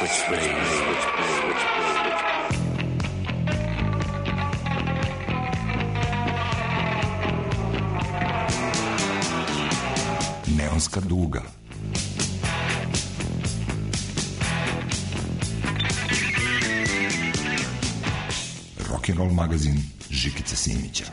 Neonska duga. Rock'n'roll magazin Žikice Simića.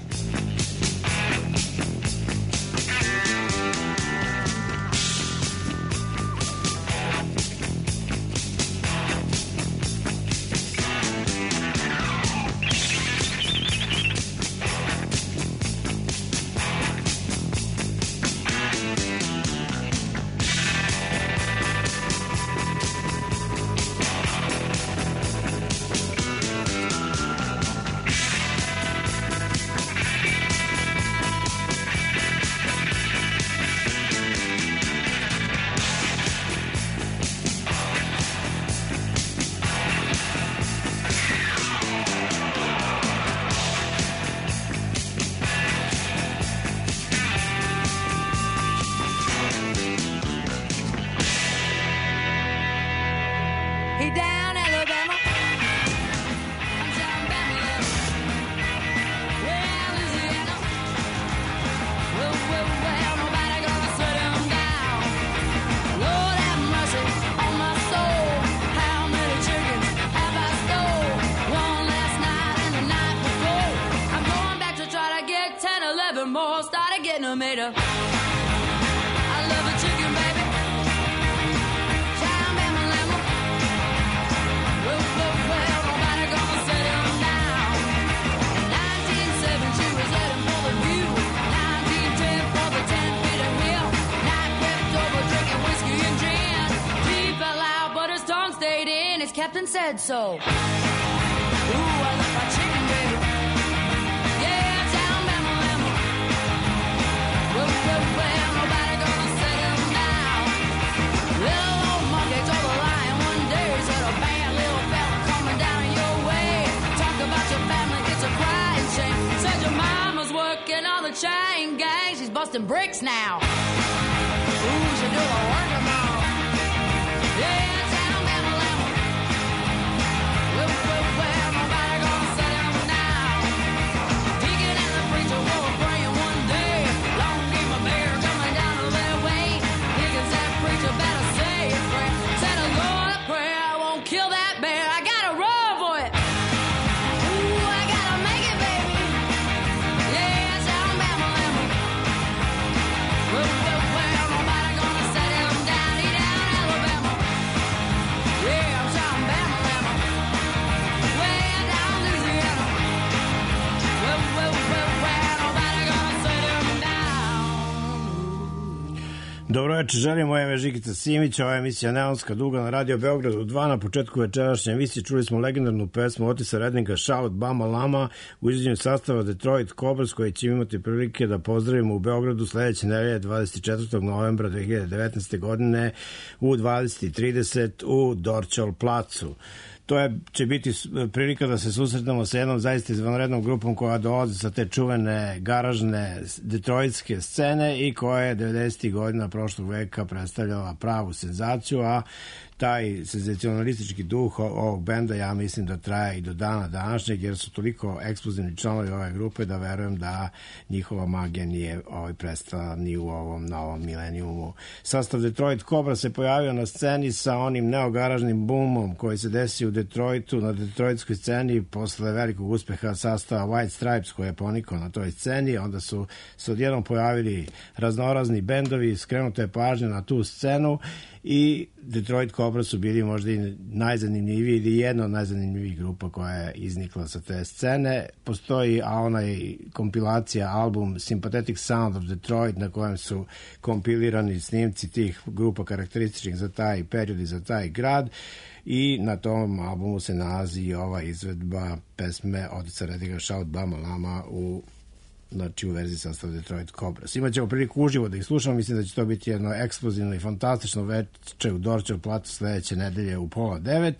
Captain said so. Ooh, I love my chicken, baby. Yeah, down Bama Lama. Well, well, well, nobody gonna set him down. Little old monkey told a lion one day, said a bad little fella coming down your way. Talk about your family, it's a crying shame. Said your mama's working on the chain gang. She's busting bricks now. Ooh, she do the work of mom. Yeah. Dobro večer, želim, moje ime Žikica Simić, ova emisija Neonska duga na Radio Beogradu 2. Na početku večerašnje emisije čuli smo legendarnu pesmu Otisa Redinga Shout Bama Lama u izvođenju sastava Detroit Cobras, koji ćemo imati prilike da pozdravimo u Beogradu sledeće nedelje 24. novembra 2019. godine u 20:30 u Dorćol placu. Će biti prilika da se susretnemo sa jednom zaista izvanrednom grupom koja dolazi sa te čuvene garažne detroitske scene i koja je 90. godina prošlog veka predstavljala pravu senzaciju, a taj senzacionalistički duh ovog benda ja mislim da traje i do dana današnjeg, jer su toliko eksplozivni članovi ove grupe da verujem da njihova magija nije prestala ni u ovom novom milenijumu. Sastav Detroit Cobra se pojavio na sceni sa onim neogaražnim boomom koji se desio u Detroitu, na detroitskoj sceni posle velikog uspeha sastava White Stripes koji je ponikao na toj sceni. Onda su se odjednom pojavili raznorazni bendovi, skrenuta je pažnja na tu scenu i Detroit Cobra su bili možda i najzanimljiviji ili jedna od najzanimljivijih grupa koja je iznikla sa te scene. Postoji onaj kompilacija album Sympathetic Sound of Detroit na kojem su kompilirani snimci tih grupa karakterističnih za taj period i za taj grad i na tom albumu se nalazi i ova izvedba pesme Otisa Redinga Shout Bama Lama u verziji sastava Detroit Cobras. Imaćemo priliku uživo da ih slušamo, mislim da će to biti jedno eksplozivno i fantastično veče u Dorćol platu sledeće nedelje u 8:30,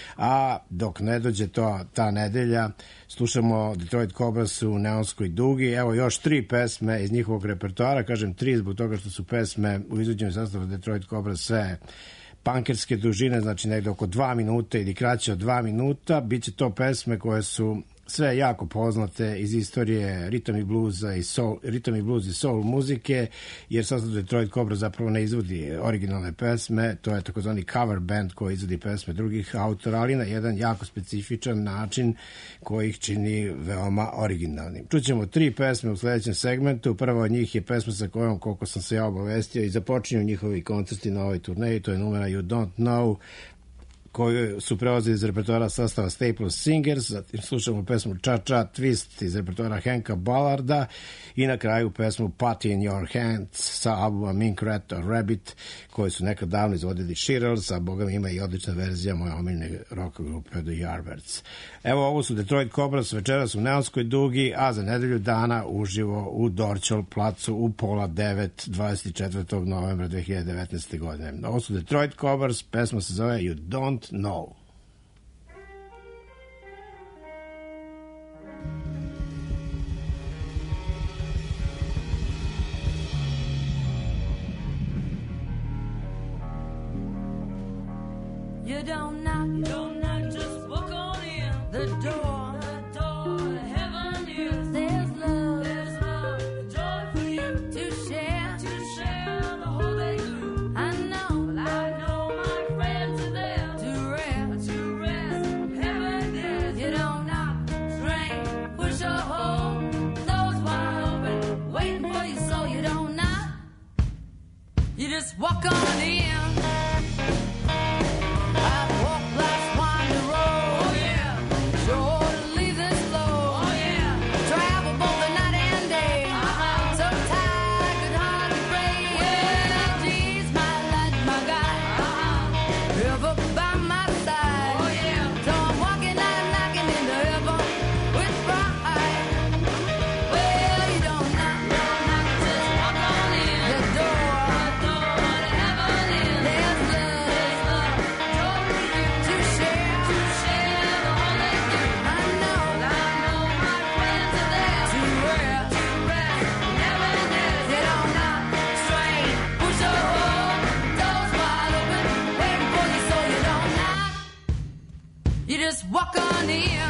a dok ne dođe ta nedelja, slušamo Detroit Cobras u Neonskoj dugi. Evo još 3 pesme iz njihovog repertoara, kažem 3 zbog toga što su pesme u izvođenju sastava Detroit Cobras sve punkerske dužine, znači negde oko 2 minuta ili kraće od 2 minuta. Biće to pesme koje su sve jako poznate iz istorije ritam i bluza i soul muzike, jer sastav Detroit Cobra zapravo ne izvodi originalne pesme, to je takozvani cover band koji izvodi pesme drugih autora, ali na jedan jako specifičan način koji ih čini veoma originalnim. Čućemo 3 pesme u sledećem segmentu. Prva od njih je pesma sa kojom, koliko sam se ja obavestio, i započinju njihovi koncerti na ovoj turneji, to je numera You Don't Know, koju su preuzeli iz repertoara sastava Staples Singers, zatim slušamo pesmu Cha Cha Twist iz repertoara Hanka Ballarda i na kraju pesmu Party in Your Hands sa albuma Mink Rat or Rabbit, koji su nekad davno izvodili Shirelles, a boga mi ima i odlična verzija moje omiljene rock grupe The Yardbirds. Evo, ovo su Detroit Cobras, večeras u Neonskoj dugi, a za nedelju dana uživo u Dorćol placu u pola 9, 24. novembra 2019. godine. Ovo su Detroit Cobras, pesma se zove You Don't Know. You don't knock, just walk on in. The door to heaven is. There's love, joy for you to share the whole day through. I know my friends are there to rest. Heaven is. You don't knock, strain, push or hold, doors wide open, waiting for you, so you don't knock. You just walk on in. Walk on in.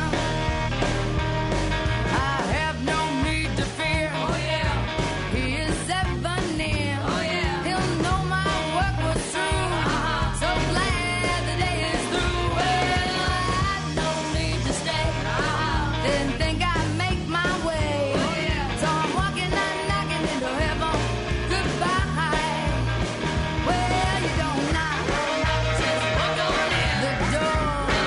I have no need to fear. Oh yeah, he is ever near. Oh yeah, he'll know my work was true. So glad the day is through. Well, I've no need to stay. Didn't think I'd make my way. Oh yeah, so I'm walking and knocking into heaven. Goodbye. Well, you don't knock, just walk on in. The door.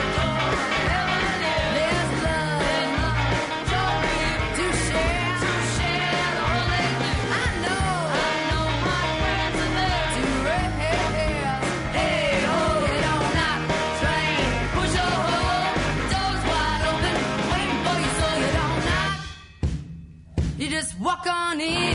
Just walk on in.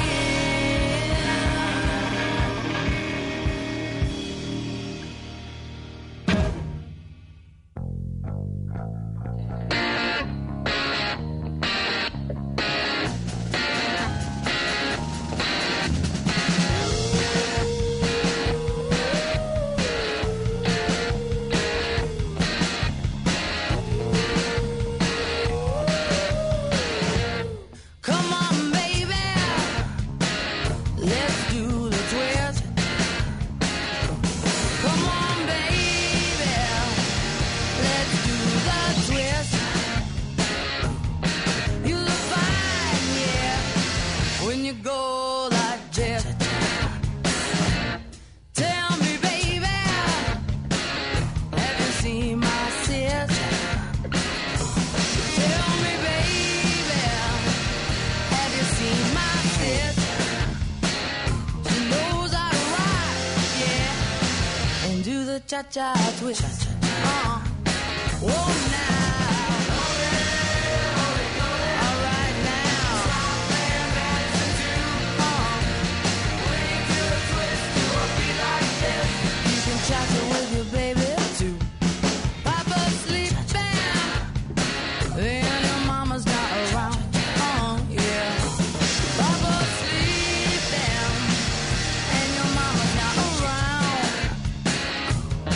Cha-cha twist. Oh, now. All right, now. You can cha-cha with your baby, too. Papa sleeping, and your mama's not around. Yeah. Papa sleeping, and your mama's not around.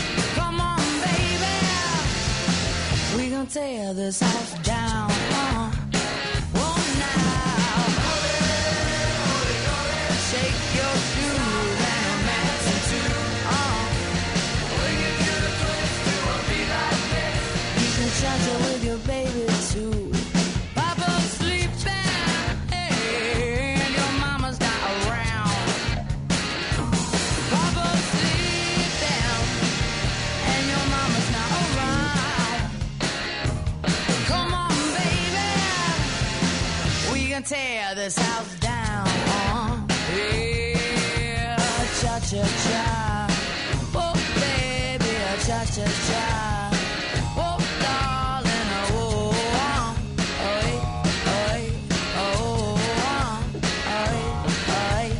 tear this house down. Yeah, cha-cha-cha. Oh, baby, cha-cha-cha. Oh, darling, oh, oi, oi, oh, oi, oi.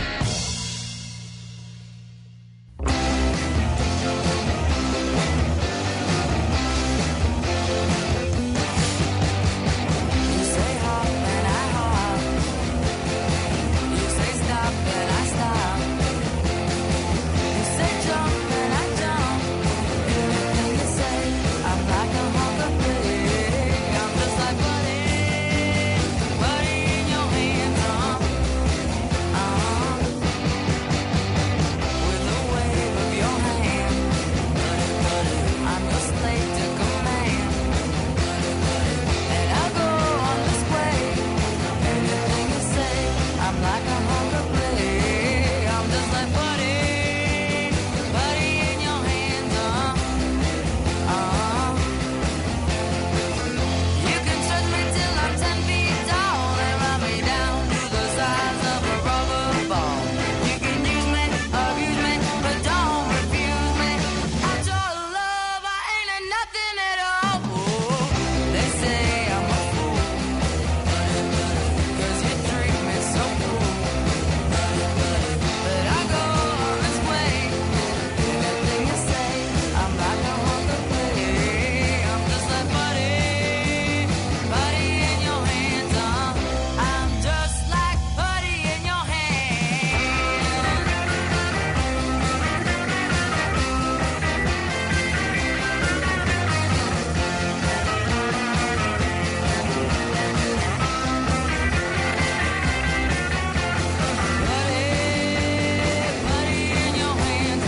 You say hop and I hop. You say stop and I stop. You say jump and I jump. Everything you say, I'm like a hunk of pig. I'm just like Buddy, Buddy in your hands, with a wave of your hand. I'm your slave to command, and I'll go on this way. Everything you say, I'm like a hunk of pig. I'm just like Buddy, Buddy in your hands, You can touch me till I'm 10 feet tall and run me down to the size of a rubber ball. You can use me, abuse me, but don't refuse me. After all the love, I ain't a nothing at all. They say I'm a fool, 'cause you treat me so cool. But I go on this way. Everything you say, I'm like a hunk of clay. I'm just like Buddy, Buddy in your hands, I'm just like Buddy in your Buddy in your hands,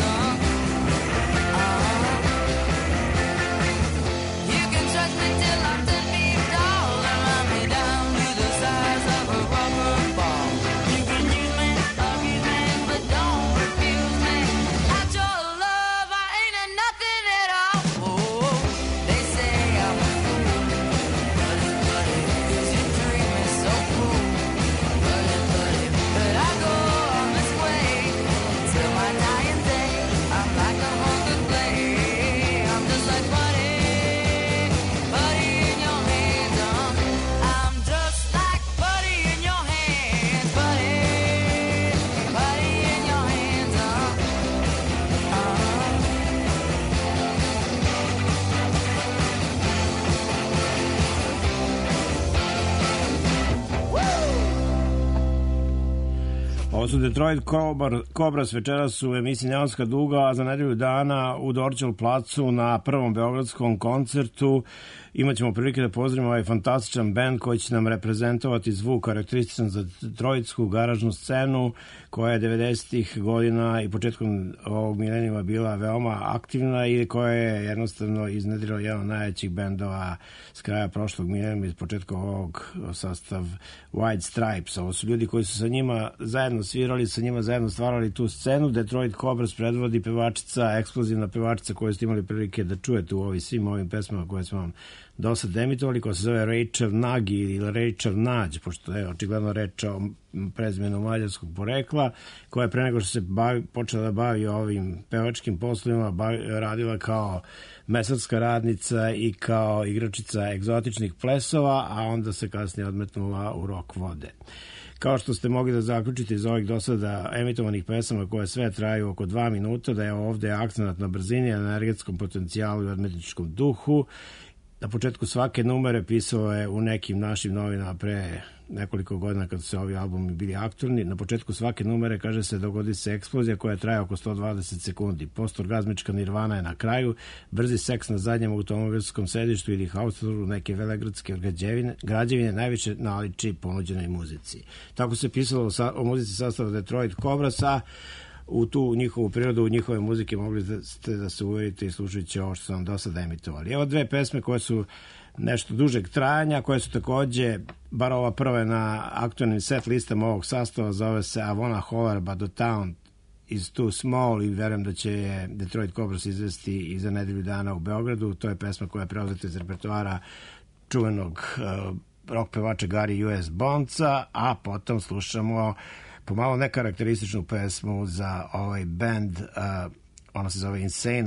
You can touch me till I'm 10 feet tall and run me down to the size of a rubber ball. You can use me, abuse me, but don't refuse me. After all the love, I ain't a nothing at all. They say I'm a fool, Buddy, 'cause you treat me so cool. But I go on this way till my dying day. I'm like a hunk of clay. I'm just like Buddy, Buddy in your hands, I'm just like Buddy in your hands, Buddy, Buddy in your hands, Ovo su Detroit Cobras, večeras u emisiji Neonska duga, a za nedelju dana u Dorćol placu na prvom beogradskom koncertu imaćemo prilike da pozdravimo ovaj fantastičan band koji će nam reprezentovati zvuk karakterističan za detroitsku garažnu scenu koja je 90-ih godina i početkom ovog milenijuma bila veoma aktivna i koja je jednostavno iznedrila jedan od najvećih bendova s kraja prošlog milenijuma iz početka ovog, sastav White Stripes. Ovo su ljudi koji su sa njima zajedno svirali, sa njima zajedno stvarali tu scenu. Detroit Cobras predvodi pevačica, eksplozivna pevačica koju ste imali prilike da čujete u svim ovim pesmama koje smo vam do sad emitovali, koja se zove Rachel Nagy ili Rachel Nađ, pošto je očigledno reč o prezimenu mađarskog porekla, koja je pre nego što se počela da bavi ovim pevačkim poslovima radila kao mesarska radnica i kao igračica egzotičnih plesova, a onda se kasnije odmetnula u rock vode. Kao što ste mogli da zaključite iz ovih do sada emitovanih pesama koje sve traju oko 2 minuta, da je ovde akcenat na brzini, energetskom potencijalu i odmetničkom duhu. Na početku svake numere pisao je u nekim našim novinama pre nekoliko godina kad su ovi albumi bili aktualni. Na početku svake numere kaže se dogodi se eksplozija koja traje oko 120 sekundi. Postorgazmička nirvana je na kraju, brzi seks na zadnjem automobilskom sedištu ili haustoru neke velegradske građevine najviše naliči ponuđenoj muzici. Tako se pisalo o muzici sastava Detroit Cobras, a u tu njihovu prirodu, u njihove muzike mogli ste da se uverite i slušajući ovo što sam do sada emitovali. Evo dve pesme koje su nešto dužeg trajanja, koje su takođe, bar ova prva je na aktualnim set listama ovog sastava, zove se I Wanna Holler But The Town Is Too Small i verujem da će je Detroit Cobras izvesti i za nedelju dana u Beogradu. To je pesma koja je preuzeta iz repertoara čuvenog rock pevača Gary U.S. Bonca, a potom slušamo pomalo nekarakterističnu pesmu za ovaj band, ona se zove Insane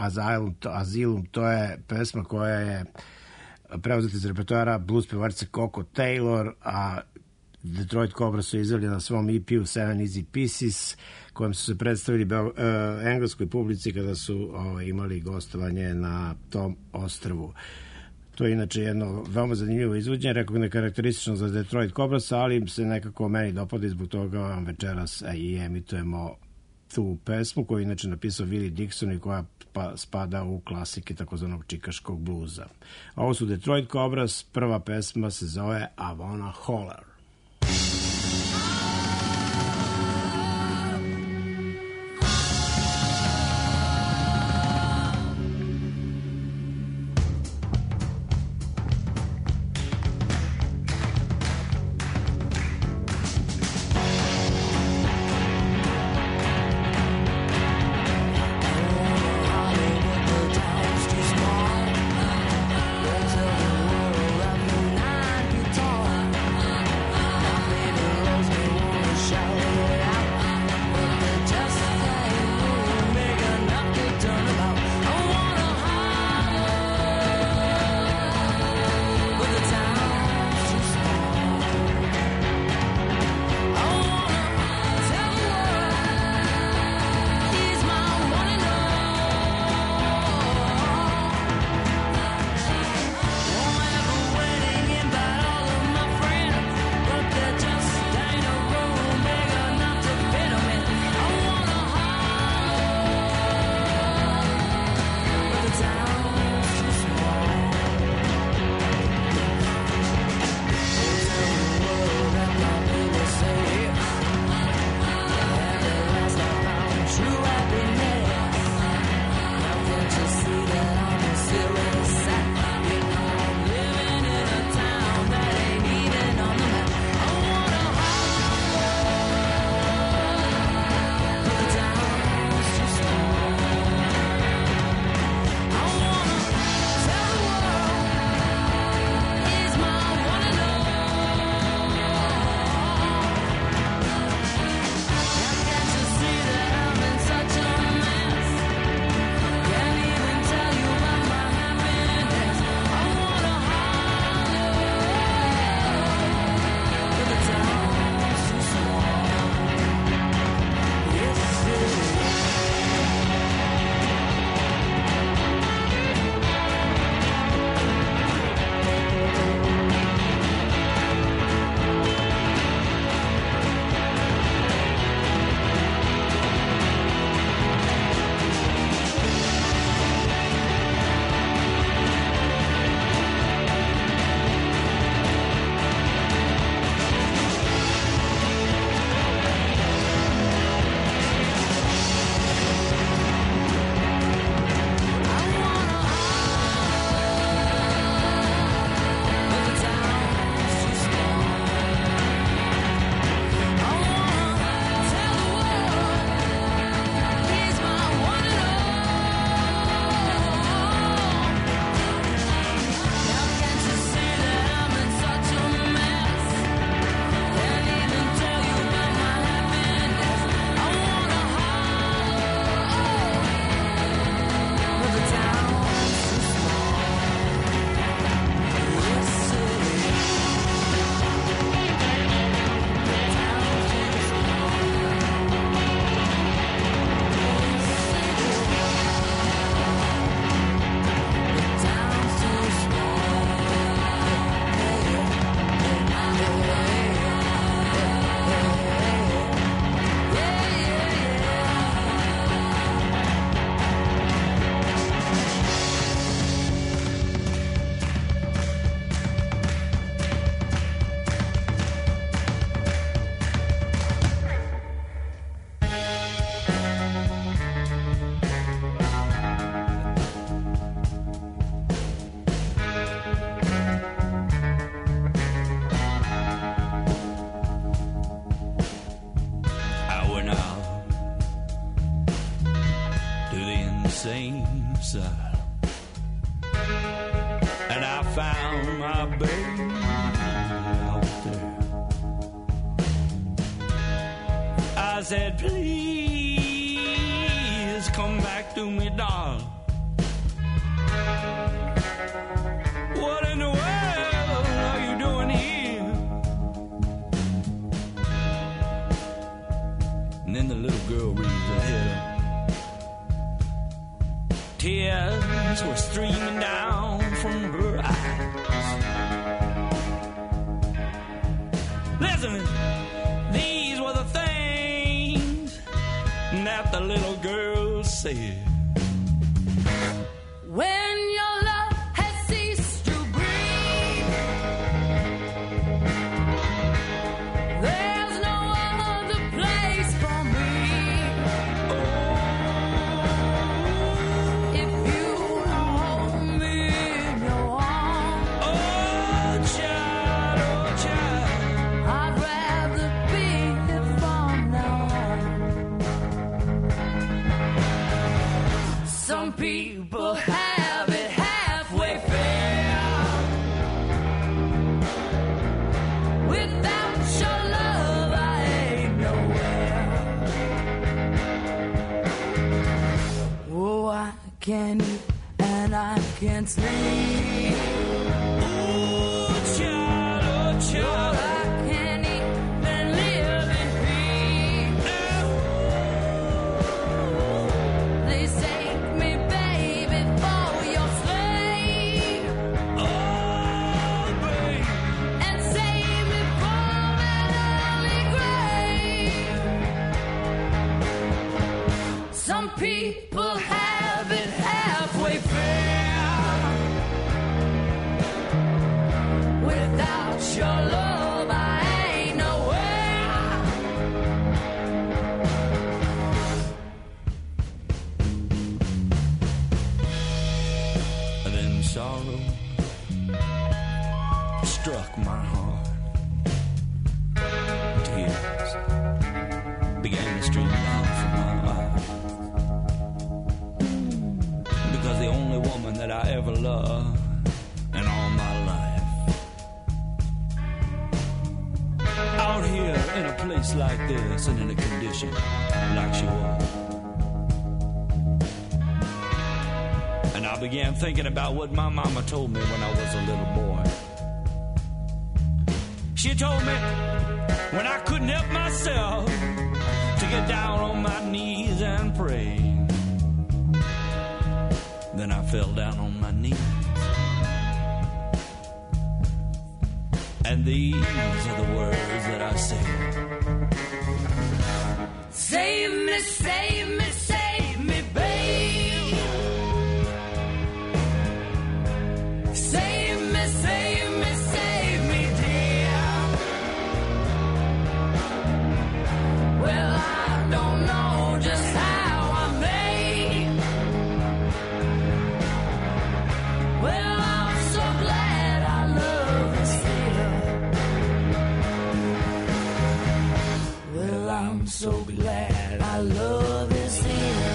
Asylum, to je pesma koja je preuzeta iz repertoara blues pevačice Coco Taylor, a Detroit Cobra su izdali na svom EP-u Seven Easy Pieces, kojem su se predstavili engleskoj publici kada su imali gostovanje na tom ostrvu. To je inače jedno veoma zanimljivo izvođenje, rekao ne karakteristično za Detroit Cobras, ali se nekako meni dopada i zbog toga vam večeras i emitujemo tu pesmu koju je inače napisao Willie Dixon i koja spada u klasike takozvanog čikaškog bluza. Ovo su Detroit Cobras, prva pesma se zove I Wanna Holler. side, and I found my babe said, please come back to me, darling. What in the world are you doing here? And then the little girl raised her head up. Tears were streaming down from her eyes. Listen, these were the things that the little girl said. When your love has ceased to breathe, there's no other place for me. If you hold me in your arms, Oh, child, I'd rather be here from now on. Some people have it halfway fair. Without your love, I ain't nowhere. Oh, I can't eat and I can't sleep. oh, child, Oh, I can't even live in peace. Please take me, baby, for your slave, oh, baby. and save me from an early grave. Some people have it halfway fair. Without your love, I ain't nowhere. And then sorrow struck my heart. Tears began to stream down from my eyes. Because the only woman that I ever loved in all my life, out here in a place like this and in a condition like she was. And I began thinking about what my mama told me when I was a little boy. She told me when I couldn't help myself to get down on my knees and pray. Then I fell down on my knees. And these are the words that I said. Save me, save me, save me, babe. Save me, save me, save me, dear. Well, I don't know just how I made. Well, I'm so glad I love this here. Well, I'm so glad I love this here.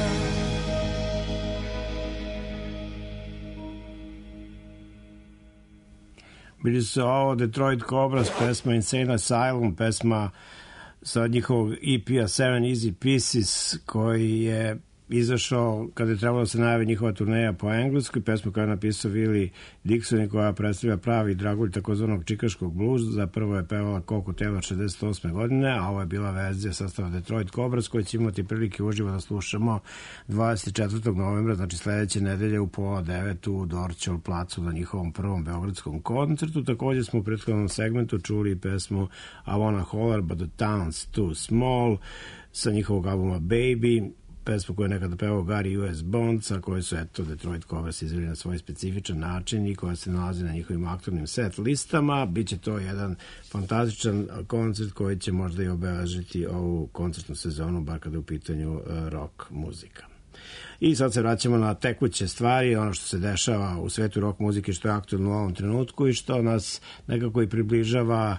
Bili su ovo Detroit Cobras, pesma Insane Asylum, pesma sa njihovog EP-a Seven Easy Pieces, koji je izašao kada je trebalo da se najavi njihova turneja po engleskoj, pesmu koja je napisao Willie Dixon i koja predstavlja pravi dragulj takozvanog čikaškog bluza. Zapravo je pevala Coco Taylor 68. godine, a ovo je bila verzija sastava Detroit Cobras, koju će imati prilike uživo da slušamo 24. novembra, znači sledeće nedelje u pola 9 u Dorćol placu na njihovom prvom beogradskom koncertu. Takođe smo u prethodnom segmentu čuli pesmu I Wanna Holler But The Town's Too Small sa njihovog albuma Baby, pesmu koju je nekada pevao Gary U.S. Bonds, a koju su, eto, Detroit Cobras izveli na svoj specifičan način i koja se nalazi na njihovim aktornim set listama. Biće to jedan fantastičan koncert koji će možda i obeležiti ovu koncertnu sezonu, bar kada je u pitanju rock muzika. I sad se vraćamo na tekuće stvari, ono što se dešava u svetu rock muzike, što je aktuelno u ovom trenutku i što nas nekako i približava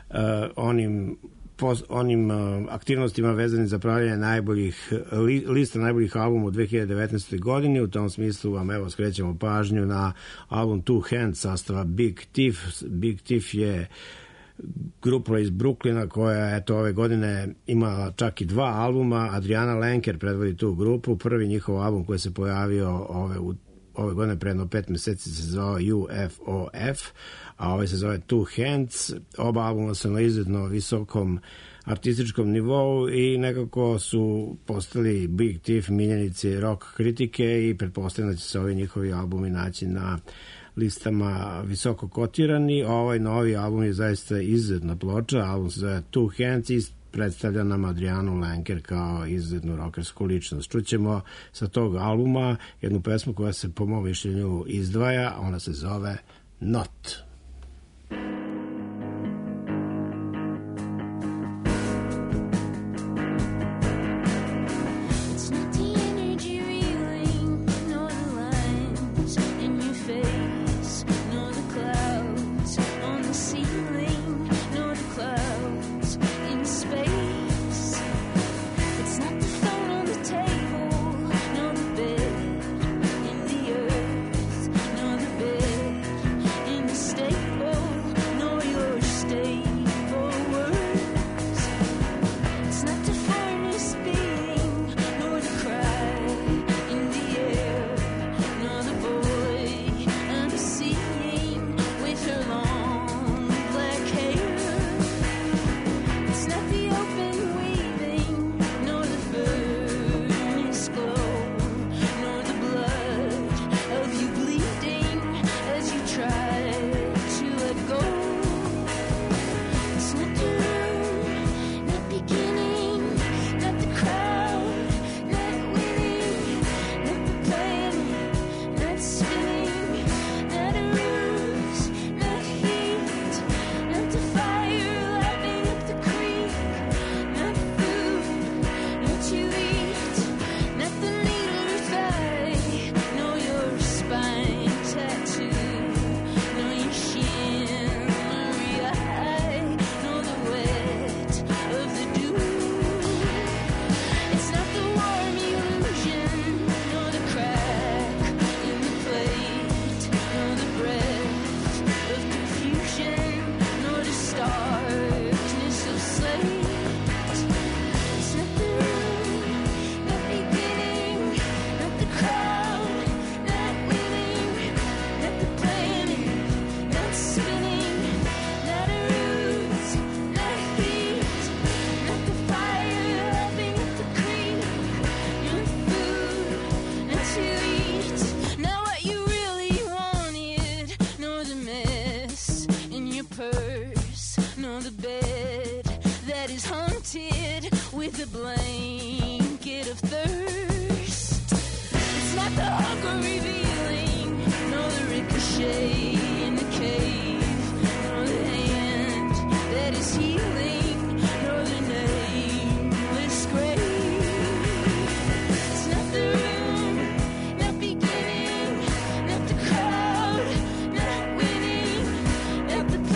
onim aktivnostima vezanim za pravljanje najboljih lista najboljih albuma u 2019. godini. U tom smislu vam evo skrećemo pažnju na album Two Hands sastava Big Thief. Big Thief je grupa iz Brooklyna koja eto ove godine ima čak i 2 albuma. Adriana Lenker predvodi tu grupu. Prvi njihov album koji se pojavio ove godine pre jedno 5 meseci se zove UFOF, a ovaj se zove Two Hands. Oba albuma su na izuzetno visokom artističkom nivou i nekako su postali Big Thief miljenici rock kritike i pretpostavljam da će se ovi njihovi albumi naći na listama visoko kotirani. Ovaj novi album je zaista izuzetna ploča. Album se zove Two Hands i predstavlja nam Adrianu Lenker kao izuzetnu rockersku ličnost. Čućemo sa tog albuma jednu pesmu koja se po mom mišljenju izdvaja, ona se zove Not.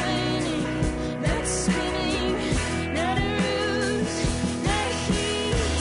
Not a ruse, not a heat.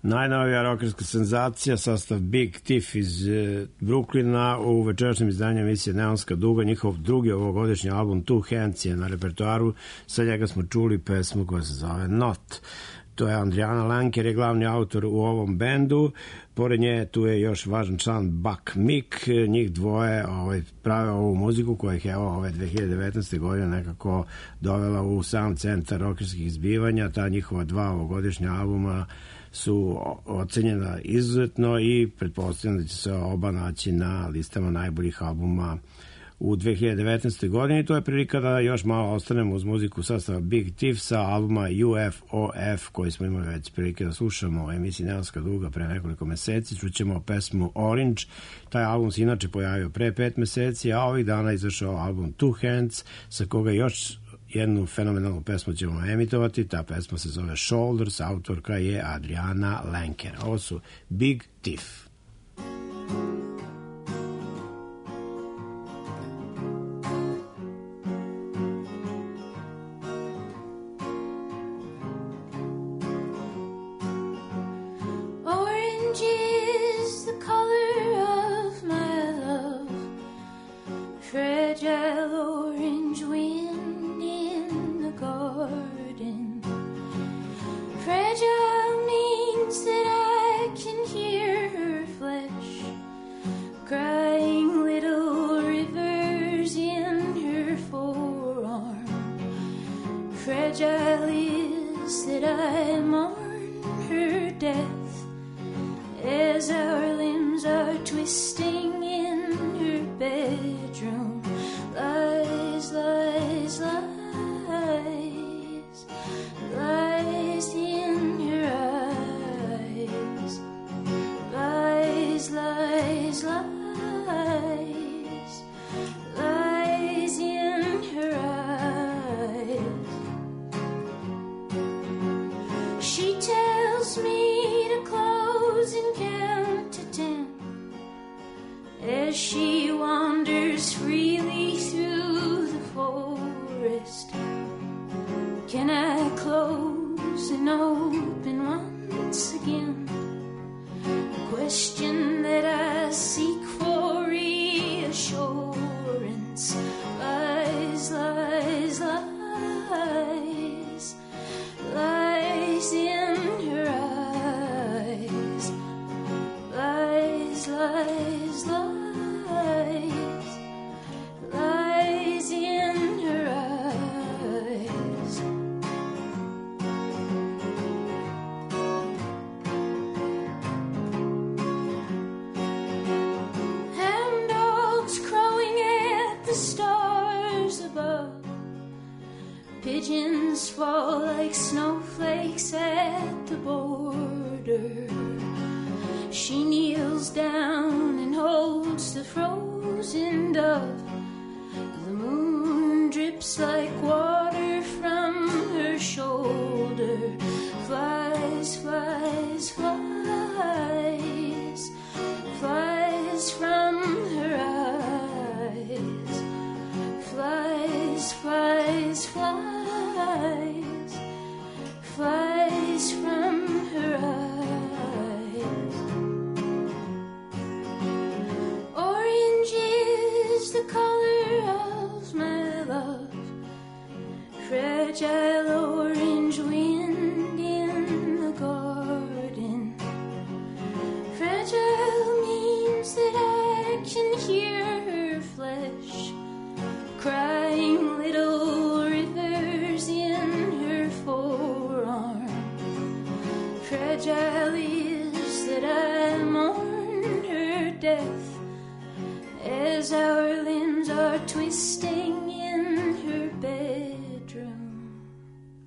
Najnovija rokerska senzacija, sastav Big Thief iz Brooklyna, u večerašnjem izdanju emisije Neonska duga. Njihov drugi ovogodišnji album Two Hands je na repertoaru. Sa njega smo čuli pesmu koja se zove Not. To je Adriana Lenker, je glavni autor u ovom bendu. Pored nje tu je još važan član Buck Meek. Njih dvoje prave ovu muziku koja ih je ove 2019. godine nekako dovela u sam centar rokerskih izbivanja. Ta njihova dva ovogodišnja albuma su ocenjena izuzetno i pretpostavljam da će se oba naći na listama najboljih albuma u 2019. godini. To je prilika da još malo ostanemo uz muziku sastava Big Thief sa albuma UFOF koji smo imali već prilike da slušamo u emisiji Neonska duga pre nekoliko meseci. Čućemo pesmu Orange. Taj album se inače pojavio pre 5 meseci, a ovih dana izašao album Two Hands, sa koga još jednu fenomenalnu pesmu ćemo emitovati. Ta pesma se zove Shoulders, autorka je Adriana Lenker. Ovo su Big Thief. Pigeons fall like snowflakes at the border. She kneels down and holds the frozen dove. The moon drips like water from her shoulder. Flies, flies, flies, flies from her eyes. Flies, flies, flies, flies from her eyes. Orange is the color of my love. Fragile orange wind in the garden. Fragile means that I can hear her flesh crying little rivers in her forearm. Fragile is that I mourn her death as our limbs are twisting in her bedroom.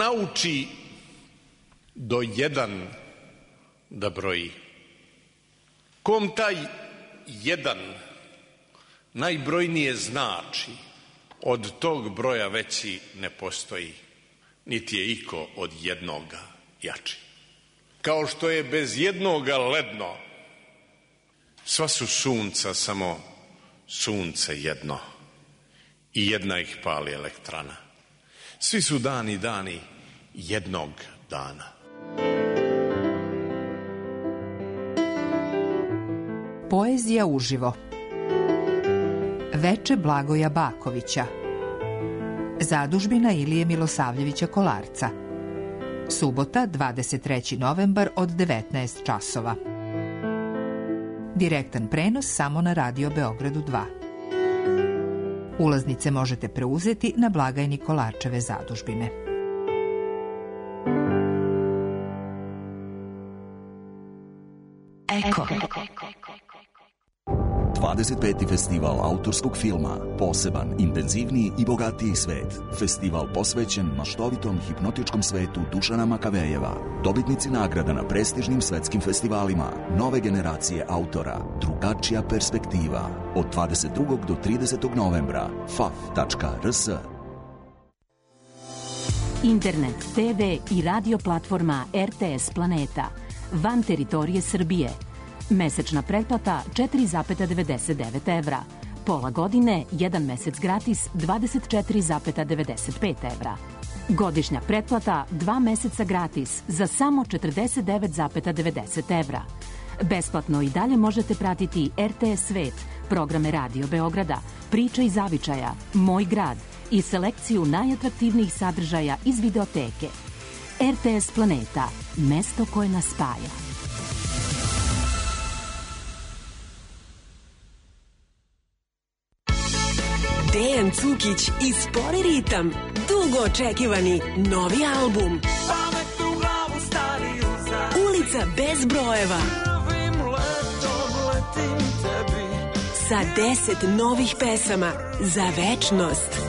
nauči do 1 da broji. Kom taj 1 najbrojnije znači, od tog broja veći ne postoji, niti je iko od jednoga jači. Kao što je bez jednoga ledno, sva su sunca samo sunce jedno i jedna ih pali elektrana. Svi su dani jednog dana. Poezija uživo. Veče Blagoja Bakovića. Zadužbina Ilije Milosavljevića Kolarca. Subota, 23. novembar od 19 časova. Direktan prenos samo na Radio Beogradu 2. Ulaznice možete preuzeti na blagajni Kolarčeve zadužbine. Eko. 25. festival autorskog filma, poseban, intenzivniji i bogatiji svet. Festival posvećen maštovitom hipnotičkom svetu Dušana Makavejeva. Dobitnici nagrada na prestižnim svetskim festivalima, nove generacije autora, drugačija perspektiva. Od 22. do 30. novembra. faf.rs. Internet, TV i radio platforma RTS Planeta. Van teritorije Srbije. Mesečna pretplata 4,99 evra. Pola godine, 1 mesec gratis 24,95 evra. Godišnja pretplata 2 meseca gratis za samo 49,90 evra. Besplatno i dalje možete pratiti RTS Svet, programe Radio Beograda, Priče iz zavičaja, Moj grad i selekciju najatraktivnijih sadržaja iz videoteke. RTS Planeta, mesto koje nas spaja. Dejan Cukić i Spori ritam, dugo očekivani novi album. Ulica bez brojeva. Sa 10 novih pesama za večnost.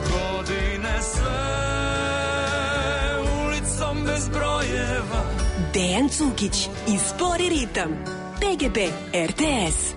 Dejan Cukić i Spori ritam. PGP RTS.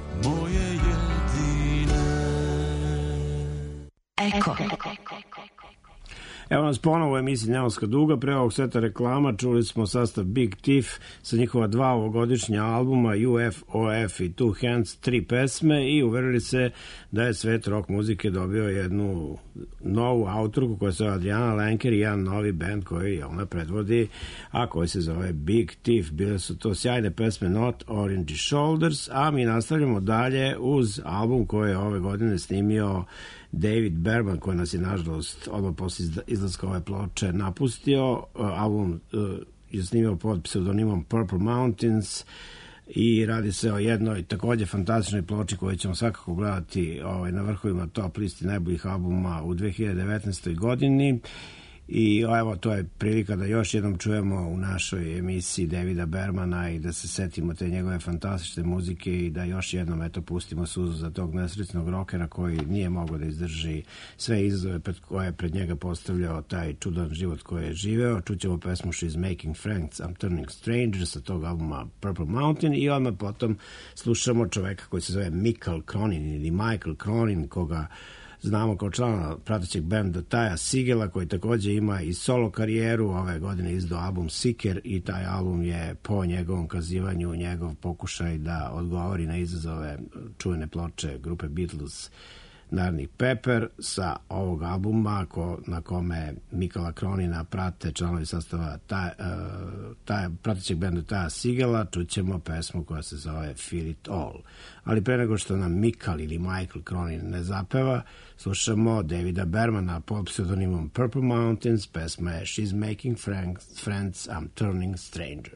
Eko. Evo nas ponovo u emisiji Neonska duga. Pre ovog seta reklama čuli smo sastav Big Thief sa njihova 2 ovogodišnja albuma UFOF i Two Hands, 3 pesme i uverili se da je svet rock muzike dobio jednu novu autorku koja se zove Adriana Lenker i jedan novi band koji ona predvodi, a koji se zove Big Thief. Bile su to sjajne pesme Not Orange Shoulders, a mi nastavljamo dalje uz album koji je ove godine snimio David Berman, koji nas je nažalost odmah posle izlaska ove ploče napustio. Album je snimio pod pseudonimom Purple Mountains i radi se o jednoj takođe fantastičnoj ploči koju ćemo svakako gledati na vrhovima top listi najboljih albuma u 2019. godini. I evo, to je prilika da još jednom čujemo u našoj emisiji Davida Bermana i da se setimo te njegove fantastične muzike i da još jednom pustimo suzu za tog nesrećnog rokera koji nije mogao da izdrži sve izazove koje je pred njega postavljao taj čudan život koji je živeo. Čućemo pesmu She's Making Friends, I'm Turning Stranger sa tog albuma Purple Mountain i odmah potom slušamo čoveka koji se zove Michael Cronin ili Michael Cronin, koga znamo kao člana pratećeg benda Taja Sigela, koji takođe ima i solo karijeru. Ove godine izdao album Seeker i taj album je po njegovom kazivanju njegov pokušaj da odgovori na izazove čuvene ploče grupe Beatles Narni Pepper. Sa ovog albuma na kome Michaela Cronina prate članovi sastava pratećeg benda Taja Sigela, čućemo pesmu koja se zove Feel It All. Ali pre nego što nam Michael ili Michael Cronin ne zapeva, slušamo Davida Bermana pod pseudonimom Purple Mountains. Pesma je She's Making Friends, I'm Turning Stranger.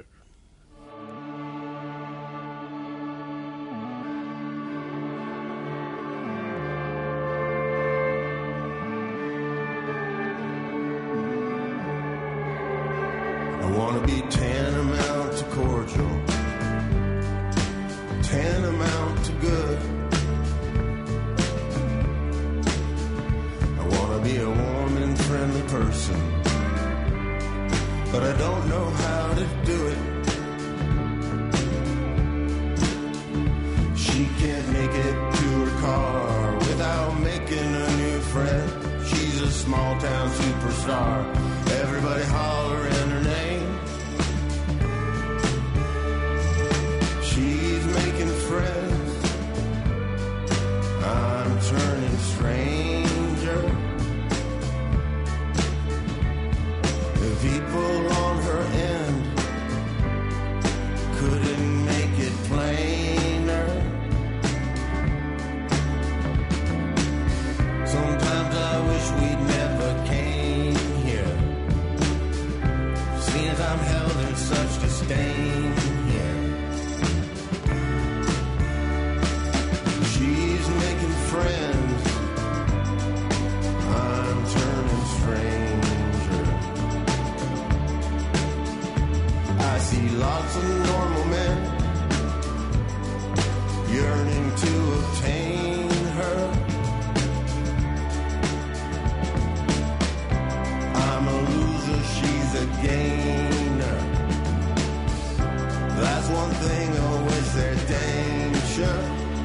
I want to be tantamount to cordial, tantamount to good. I want to be a warm and friendly person, but I don't know how to do it. She can't make it to her car without making a new friend. She's a small town superstar, everybody hollering her name. She's making friends, I'm turning stranger. The people on her end couldn't make it plainer. Sometimes I wish we'd never came here, seeing as I'm held in such disdain here. She's making friends, I'm turning stranger. I see lots of normal men yearning to obtain her. I'm a loser, she's a gainer. That's one thing I wish they're danger.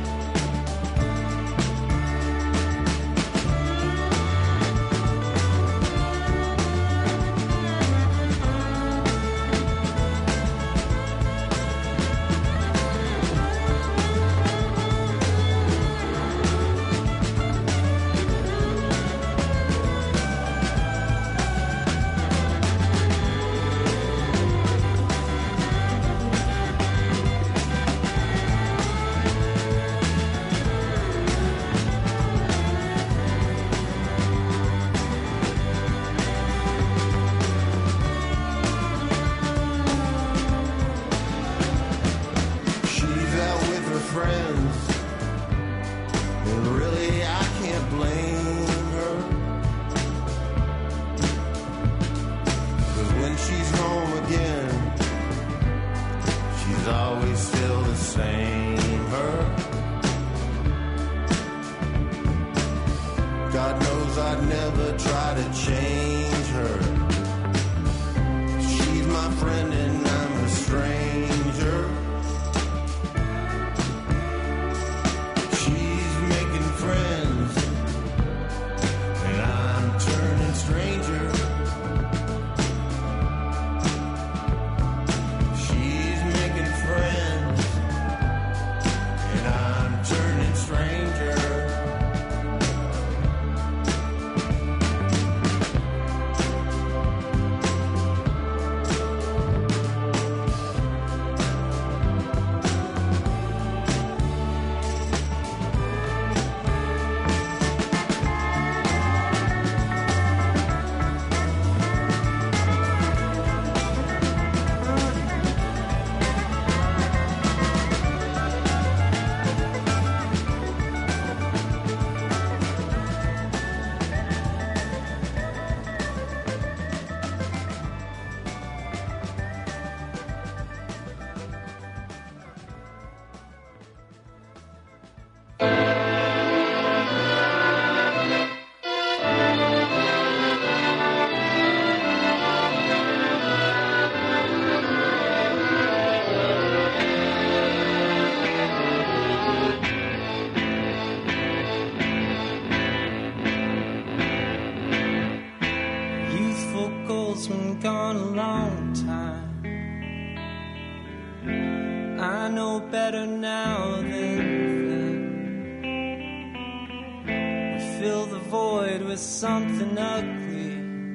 Something ugly,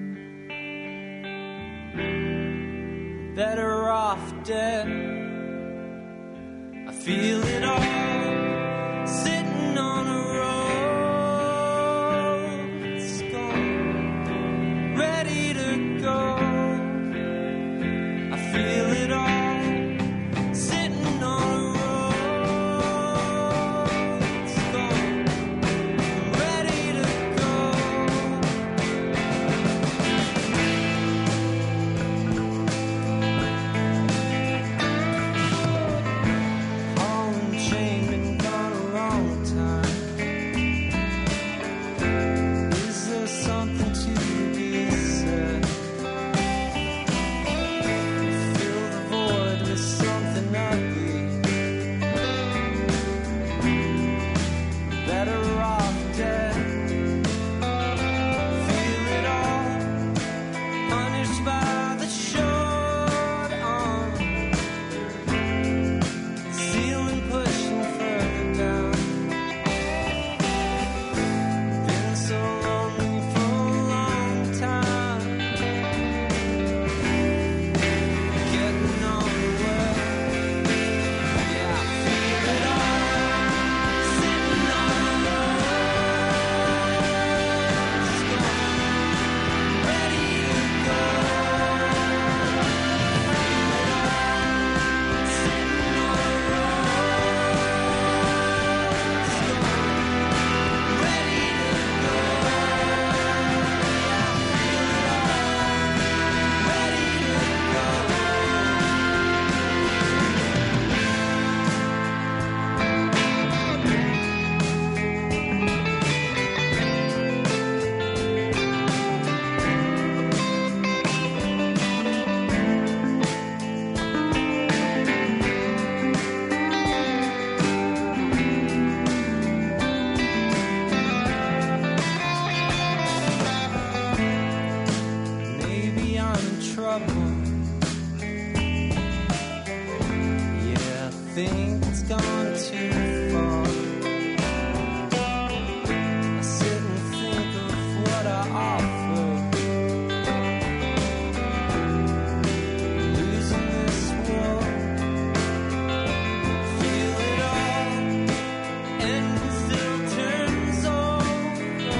better off dead. I feel it all sitting on a road. It's gone, ready to go. I feel it all sitting on a road. It's gone, ready to go. All enchainment think it's gone too far. I sit and think of what I offer. Losing this war, feel it all, and it still turns over.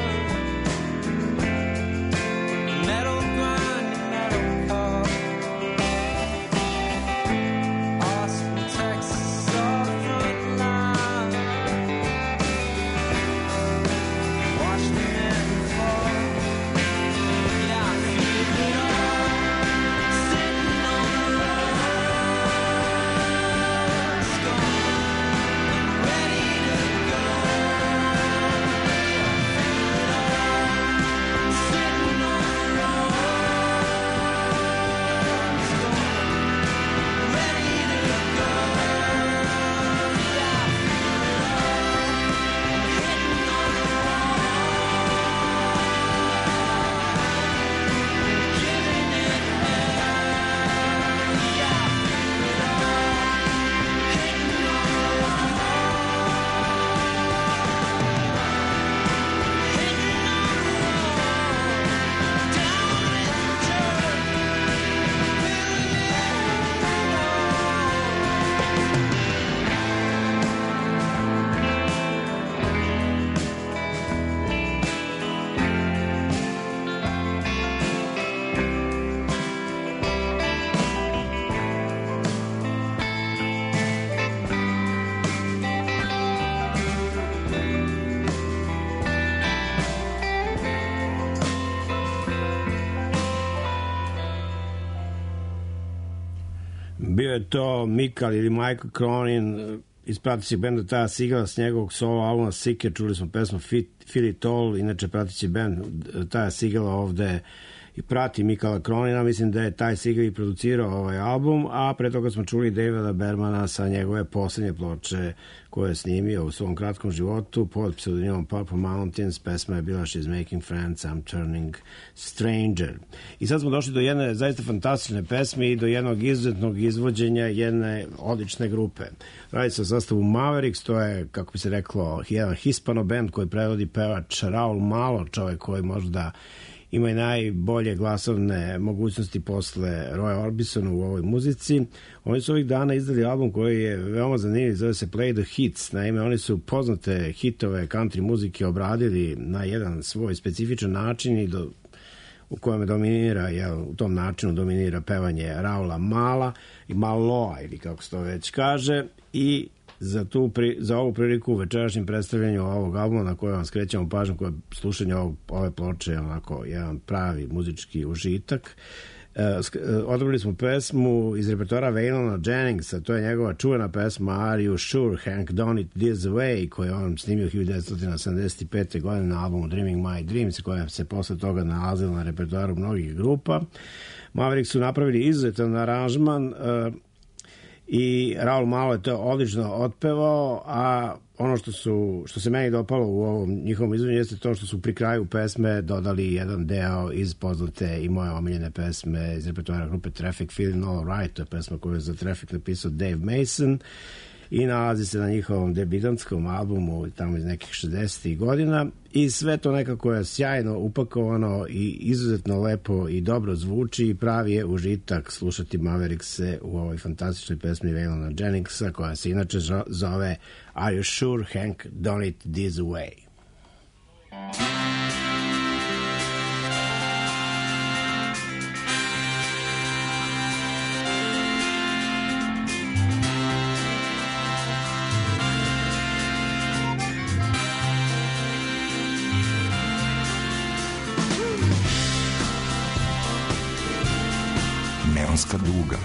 Metal grind, metal car. Austin, Texas, our front line. Watch the men fall. Yeah, I feel it all. Sitting on the road, scorned, ready to go. Sitting on the road, scorned, ready to go. Yeah, I feel it all. Hitting on the road, giving it hell. Yeah, I feel it all. Hitting on the Bio je to Michael ili Michael Cronin iz pratećeg benda Taya Sigala s njegovog solo albuma Sicker. Čuli smo pesmu Feel It All, inače prateći bend Taya Sigala ovde i prati Michaela Cronina. Mislim da je Ty Segal i producirao ovaj album, a pre toga smo čuli Davida Bermana sa njegove poslednje ploče koje je snimio u svom kratkom životu pod pseudonimom Purple Mountains. Pesma je bila She's Making Friends, I'm Turning Stranger. I sad smo došli do jedne zaista fantastične pesme i do jednog izuzetnog izvođenja jedne odlične grupe. Radi se o sastavu Mavericks, to je, kako bi se reklo, jedan hispano band koji prevodi pevač Raul Malo, čovjek koji možda ima i najbolje glasovne mogućnosti posle Roya Orbisona u ovoj muzici. Oni su ovih dana izdali album koji je veoma zanimljiv, zove se Play the Hits. Naime, oni su poznate hitove country muzike obradili na jedan svoj specifičan način i u kojem dominira, u tom načinu dominira pevanje Raula Mala i Maloa, ili kako se to već kaže, i za ovu priliku u večerašnjem predstavljanju ovog albuma na koje vam skrećemo pažnju, koje slušanje ove ploče je onako jedan pravi muzički užitak. Odobrili smo pesmu iz repertoara Waylona Jenningsa, to je njegova čuvena pesma Are You Sure, Hank Done It This Way, koju je on snimio 1975. godine na albumu Dreaming My Dreams, koja se posle toga nalazila na repertoaru mnogih grupa. Mavericks su napravili izuzetan aranžman i Raul Malo je to odlično otpevao, a ono što se meni dopalo u ovom njihovom izvođenju jeste to što su pri kraju pesme dodali jedan deo iz poznate i moje omiljene pesme iz repertoara grupe Traffic, Feeling All Right. To je pesma koju je za Traffic napisao Dave Mason i nalazi se na njihovom debitantskom albumu tamo iz nekih 60. godina i sve to nekako je sjajno upakovano i izuzetno lepo i dobro zvuči i pravi je užitak slušati Maverickse u ovoj fantastičnoj pesmi Waylona Jenningsa koja se inače zove Are You Sure, Hank Done It This Way. Neonska duga.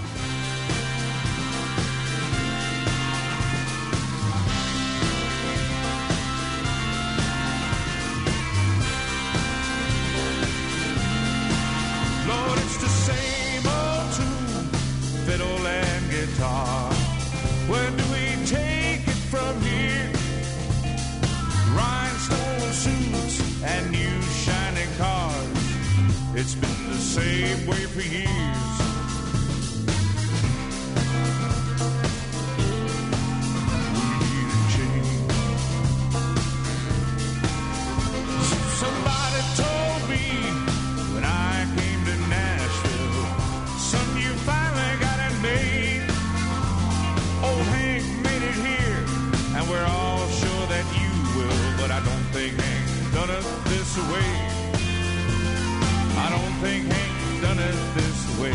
Lord, it's the same old tune, fiddle and guitar. Where do we take it from here? Rhinestone suits and new shiny cars. It's been the same way for years. think Hank done it this way.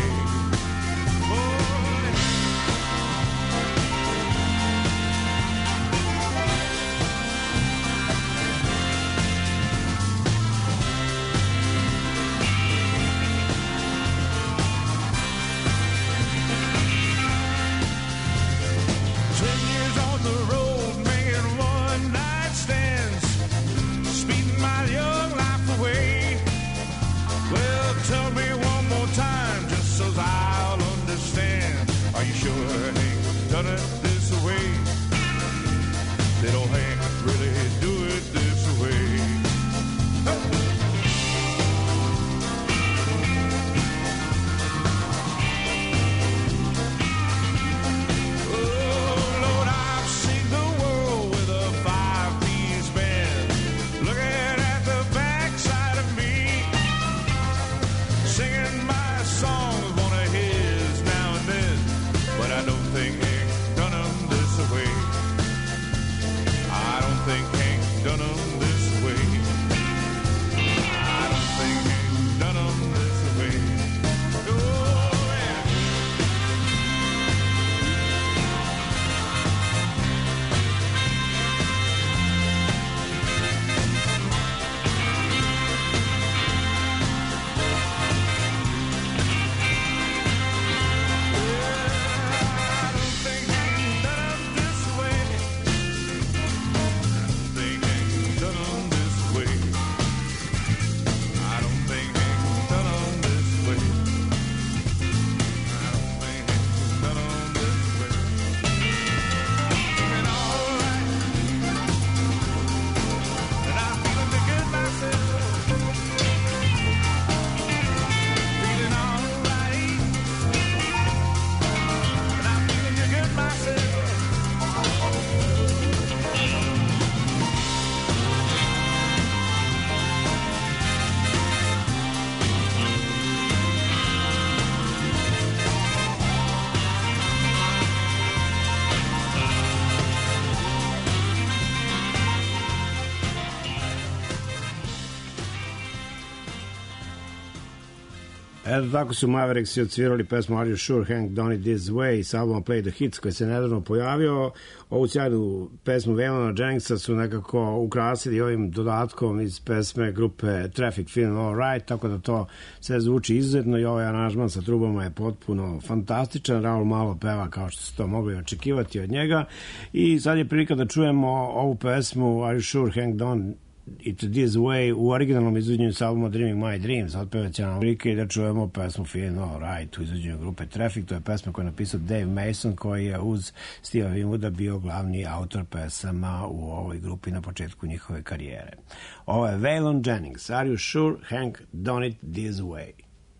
Eto tako su Mavericksi odsvirali pesmu Are You Sure Hank Done It This Way s albuma Play the Hits koji se nedavno pojavio. Ovu sjajnu pesmu Waylona Jenningsa su nekako ukrasili ovim dodatkom iz pesme grupe Traffic Feelin' All Right, tako da to sve zvuči izuzetno i ovaj aranžman sa trubama je potpuno fantastičan. Raul malo peva kao što se to mogli očekivati od njega i sad je prilika da čujemo ovu pesmu Are You Sure Hank Done It This Way u originalnom izvođenju s albuma Dreaming My Dreams. Otpevaće nam prilike i da čujemo pesmu Feelin' All Right u izvođenju grupe Traffic. To je pesma koju je napisao Dave Mason, koji je uz Steva Winwooda bio glavni autor pesama u ovoj grupi na početku njihove karijere. Ovo je Waylon Jennings, Are You Sure Hank Done It This Way?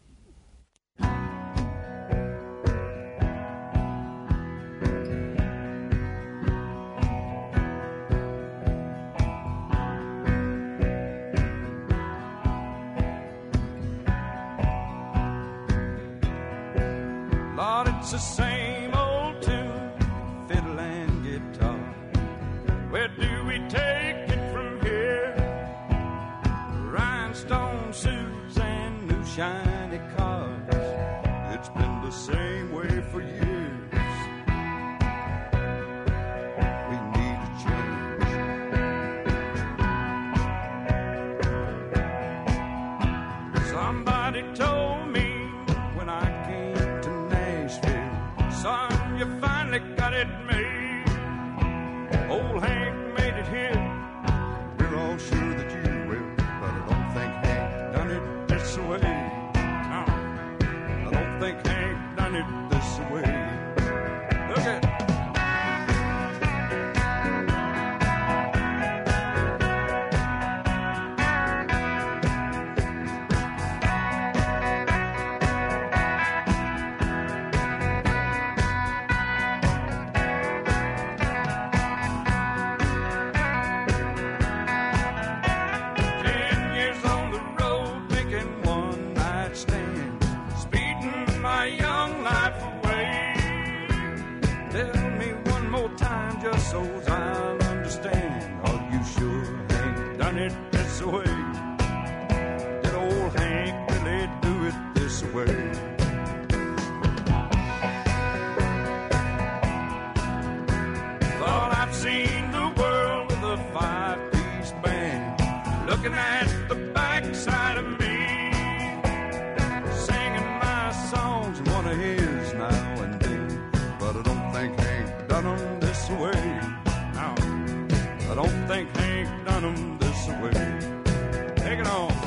It's the same old tune, fiddle and guitar. Where do we take it from here? Rhinestone suits and new shiny cars. It's been the same way for years. We need a change. Somebody told me when I came to Nashville, son, you finally got it made. Old Hank made it here. We're all sure that you will, but I don't think Hank done it this way. No, I don't think Hank done it this way. Look at it. So's I'll understand. Are you sure Hank done it this way? Did old Hank really do this way. Thought I've seen the world with a five-piece band, looking at the backside of me, singing my songs and one of his now and then. But I don't think Hank done 'em this way. No, I don't think Hank done 'em this way. Take it on.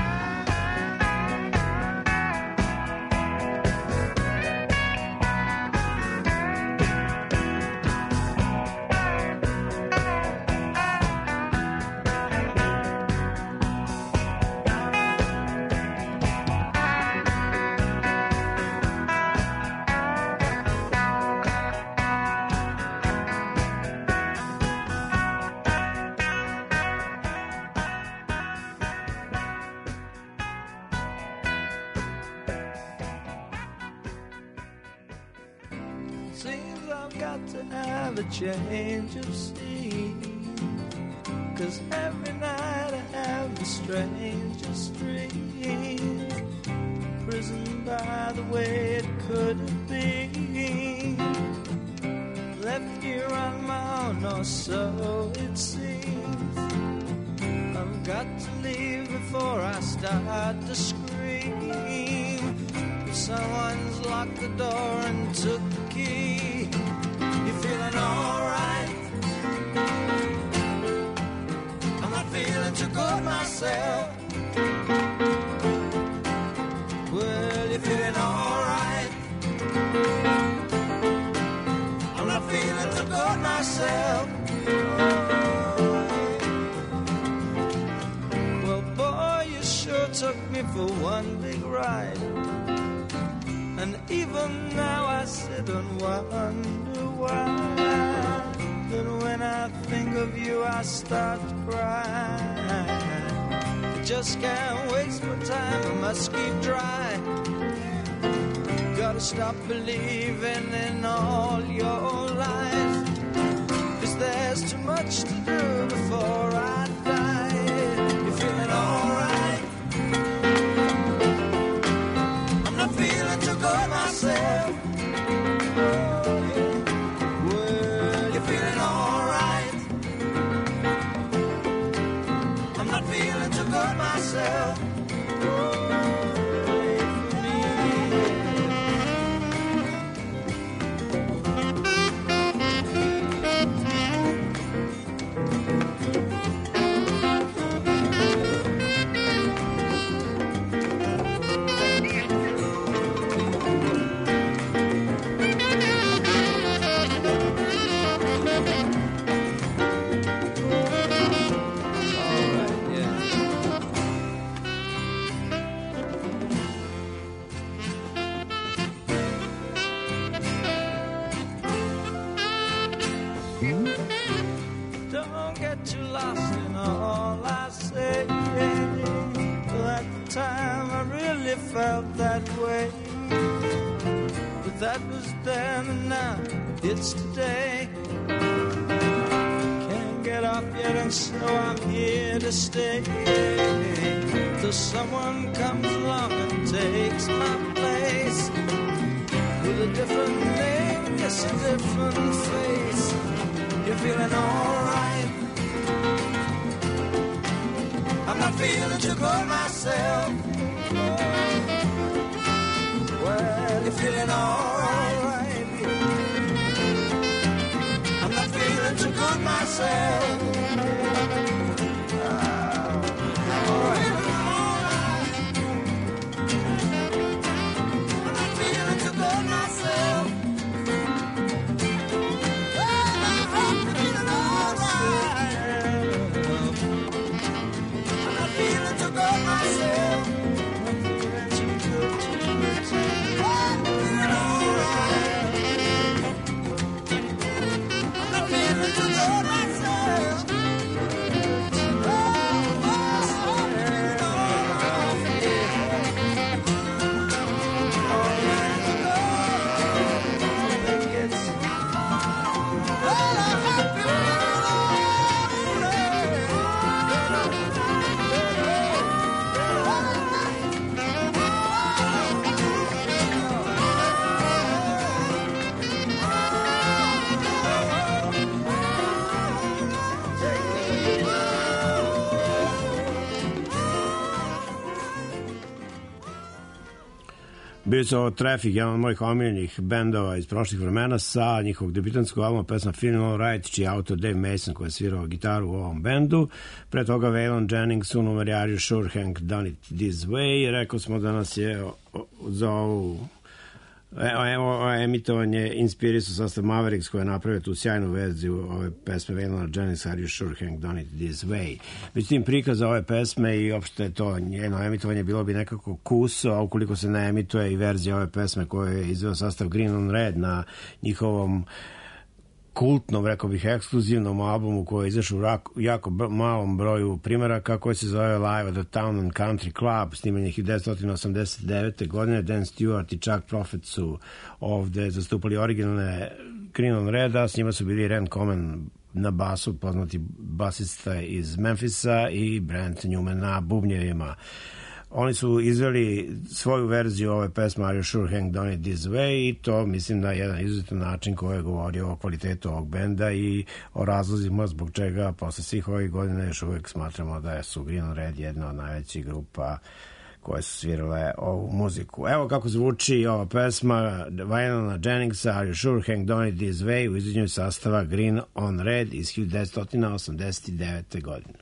Seems I've got to have a change of scene, 'cause every night I have the strangest dream. Prisoned by the way it could have been, left here on my own, or so it seems. I've got to leave before I start to scream. Someone's locked the door and took the key. You feeling alright? I'm not feeling too good myself. Well, you feeling alright? I'm not feeling too good myself. Well, boy, you sure took me for one big ride. And even now I sit and wonder why. Then when I think of you I start to cry. I just can't waste my time, I must keep trying. Gotta stop believing in all your lies, 'cause there's too much to do before I die. You feeling alright? I'm not feeling too good myself. Oh, yeah. Well, you're feeling alright. I'm not feeling too good myself. Don't get too lost in all I say. Well, at the time I really felt that way, but that was then and now it's today. Can't get off yet and so I'm here to stay, till someone comes along and takes my place, with a different name, yes, a different face. You're feeling alright? I'm not feeling too good myself. Well, you're feeling alright? I'm not feeling too good myself. Alright. I'm not feeling too good myself. Myself, I'm feeling too good. Bili su ovo Traffic, jedan od mojih omiljenih bendova iz prošlih vremena sa njihovog debitanskog albuma pesma Feeling All Right, čiji je autor Dave Mason koji je svirao gitaru u ovom bendu. Pre toga Waylon Jennings, Number Are You Sure Hank Done It This Way. Rekao smo da nas je za ovu emitovanje inspirisao sastav Mavericks koja je napravio tu sjajnu verziju ove pesme Waylona Jennings, Are You Sure Hank Done It This Way. Međutim, prikaza ove pesme i opšte to njeno emitovanje bilo bi nekako kuso, a ukoliko se ne emituje i verzija ove pesme koju je izveo sastav Green on Red na njihovom kultnom, rekao bih, ekskluzivnom albumu koji je izašao u jako malom broju primeraka, koji se zove Live at the Town and Country Club, sniman je 1989. godine. Dan Stewart i Chuck Prophet su ovde zastupali originalne Green on Reda, s njima su bili Ren Coleman na basu, poznati basista iz Memphisa, i Brent Newman na bubnjevima. Oni su izveli svoju verziju ove pesme Are You Sure Hank Done It This Way i to mislim da je jedan izuzetan način koji je govorio o kvalitetu ovog benda i o razlozima zbog čega posle svih ovih godina još uvijek smatramo da su Green on Red jedna od najvećih grupa koje su svirale ovu muziku. Evo kako zvuči ova pesma Waylona Jenningsa Are You Sure Hank Done It This Way u izvođenju sastava Green on Red iz 1989. godine.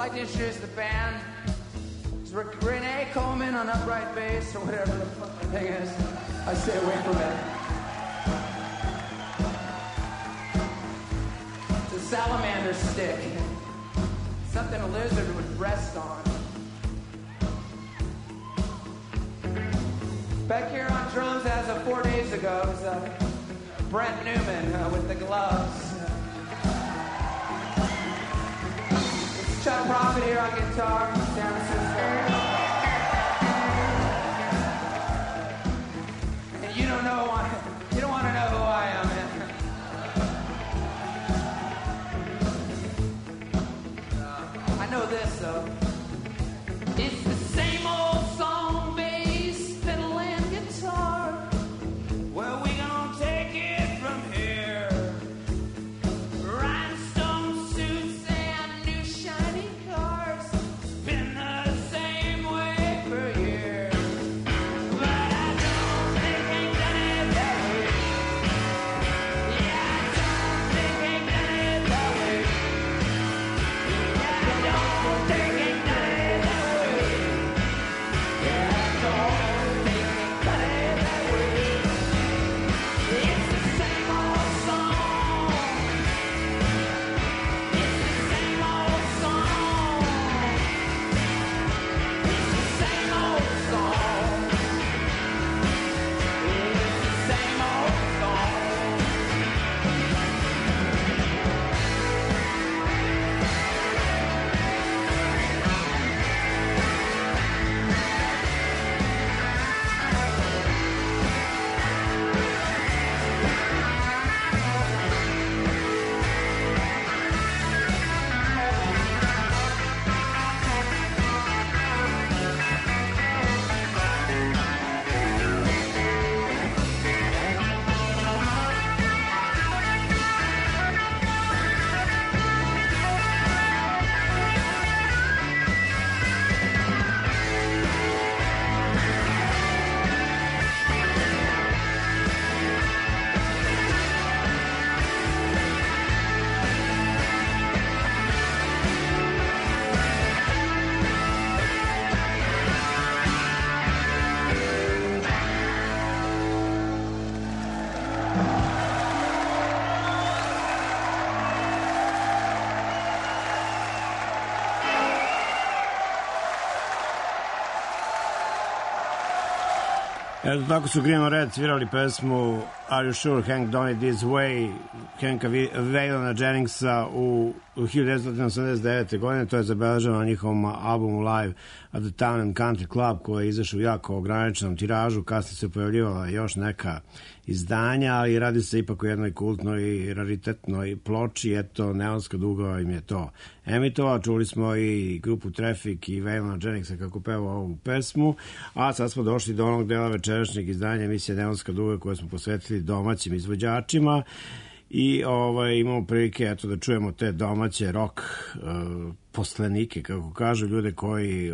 like to introduce the band. It's Renee Coleman on upright bass, or whatever the fuck the thing is. I stay away from it. The salamander stick. Something a lizard would rest on. Back here on drums as of 4 days ago is Brent Newman with the gloves. It's Chuck Prophet here on guitar from San Francisco. And you don't want to know who I am, man. I know this though. It's the same old song, bass, fiddle and guitar. Where we gonna take it from here? Rhinestone suits and new shiny cars. It's been the same way for years. But I don't think ain't done it that way. Yeah, I don't think ain't done it that way. Yeah, I don't think ain't done it that way. Yeah, I don't think ain't done it that way. It's the same old song. It's the same old song. It's the same old song. It's the same old song. Eto, tako su Green Red svirali pesmu Are You Sure Hank Done It This Way Hanka Waylona Jenningsa u 1989. godine. To je zabeleženo na njihovom albumu Live at the Town and Country Club, koji je izašao u jako ograničenom tiražu. Kasnije se pojavljivala još neka izdanja, ali radi se ipak o jednoj kultnoj i raritetnoj ploči. Eto, Neonska duga im je to emitovao. Čuli smo i grupu Traffic i Waylona Jenningsa kako peva ovu pesmu, a sad smo došli do onog dela večerašnjeg izdanja emisije Neonska duga koje smo posvetili domaćim izvođačima i imamo prilike eto, da čujemo te domaće rock poslenike, kako kažu, ljude koji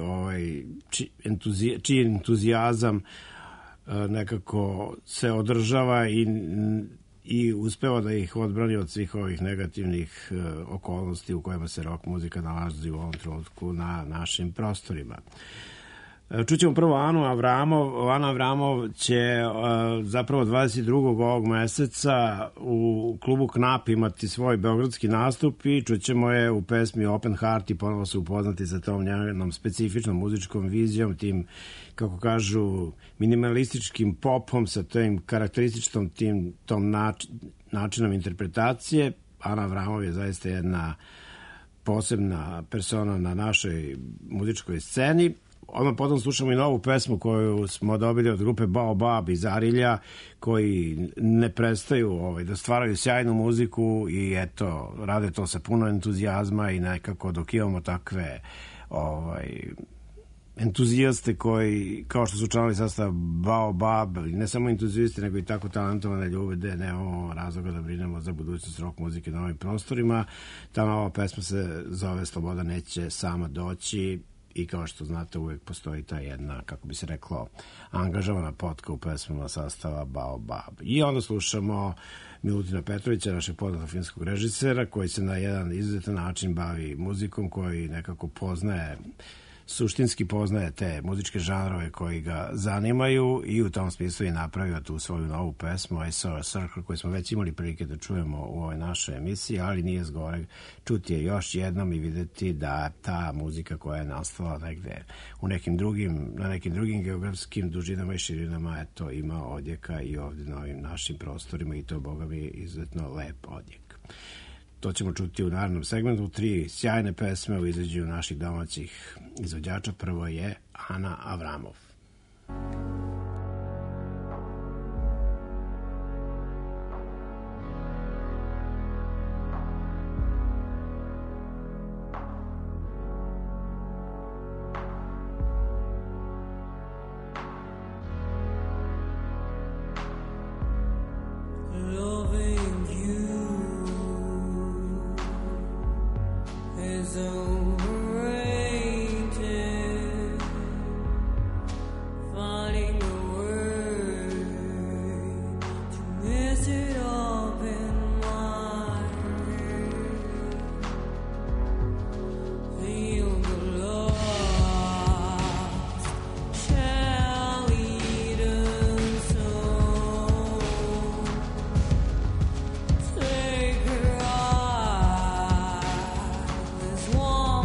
čiji entuzijazam nekako se održava i uspeva da ih odbrani od svih ovih negativnih okolnosti u kojima se rock muzika nalazi u ovom trenutku na našim prostorima. Čućemo prvo Anu Avramov. Ana Avramov će zapravo 22. ovog meseca u klubu Knap imati svoj beogradski nastup i čućemo je u pesmi Open Heart i ponovo se upoznati sa tom njenom specifičnom muzičkom vizijom, tim, kako kažu, minimalističkim popom, sa tim karakterističnom tom načinom interpretacije. Ana Avramov je zaista jedna posebna persona na našoj muzičkoj sceni. Odmah potom slušamo i novu pesmu koju smo dobili od grupe Baobab iz Arilja, koji ne prestaju da stvaraju sjajnu muziku i eto, rade to sa puno entuzijazma i nekako dok imamo takve entuzijaste koji, kao što su članovi sastava Baobab, ne samo entuzijasti, nego i tako talentovane ljude, nemamo razloga da brinemo za budućnost rock muzike na ovim prostorima. Ta nova pesma se zove Sloboda neće sama doći i kao što znate uvek postoji ta jedna, kako bi se reklo, angažovana potka u pesmama sastava Baobab. I onda slušamo Milutina Petrovića, našeg poznatog filmskog režisera, koji se na jedan izuzetan način bavi muzikom, koji nekako suštinski poznaje te muzičke žanrove koji ga zanimaju i u tom smislu je napravio tu svoju novu pesmu I Saw a Circle, koju smo već imali prilike da čujemo u ovoj našoj emisiji, ali nije zgoreg čuti je još jednom i videti da ta muzika koja je nastala negde na nekim drugim geografskim dužinama i širinama, eto, ima odjeka i ovde na ovim našim prostorima i to, boga mi, izuzetno lep odjek. To ćemo čuti u narednom segmentu. 3 sjajne pesme u izvođenju naših domaćih izvođača. Prvo je Ana Avramov. One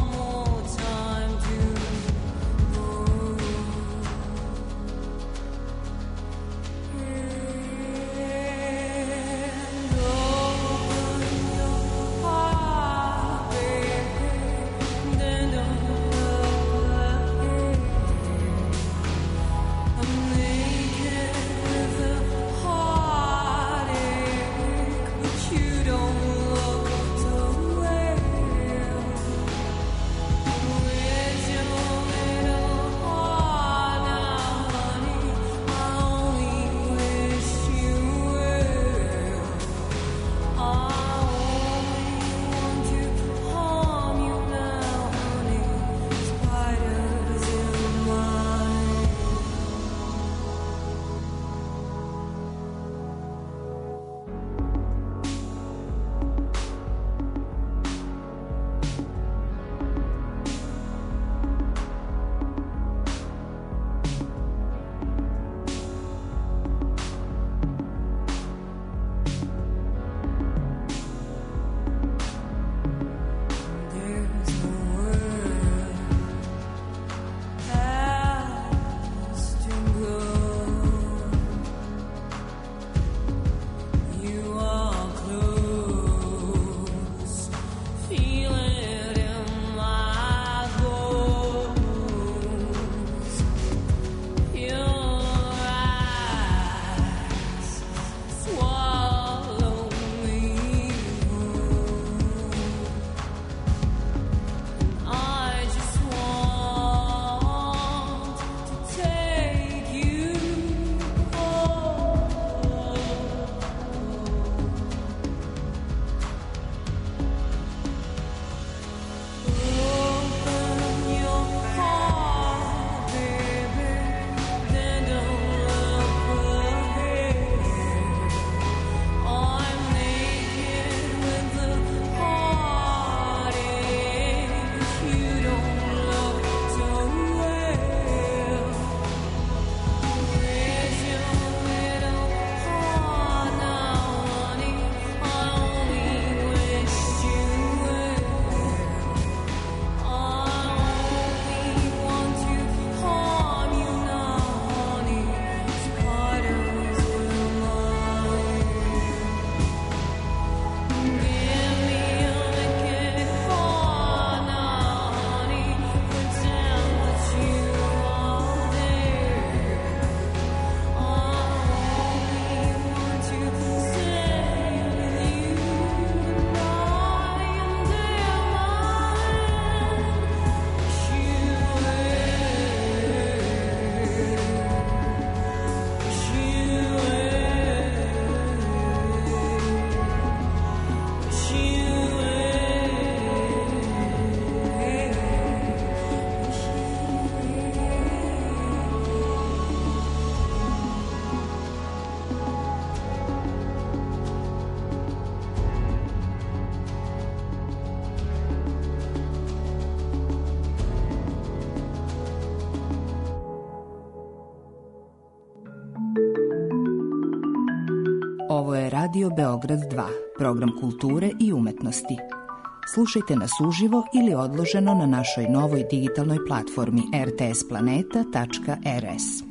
Radio Beograd 2, program kulture i umetnosti. Slušajte nas uživo ili odloženo na našoj novoj digitalnoj platformi rtsplaneta.rs.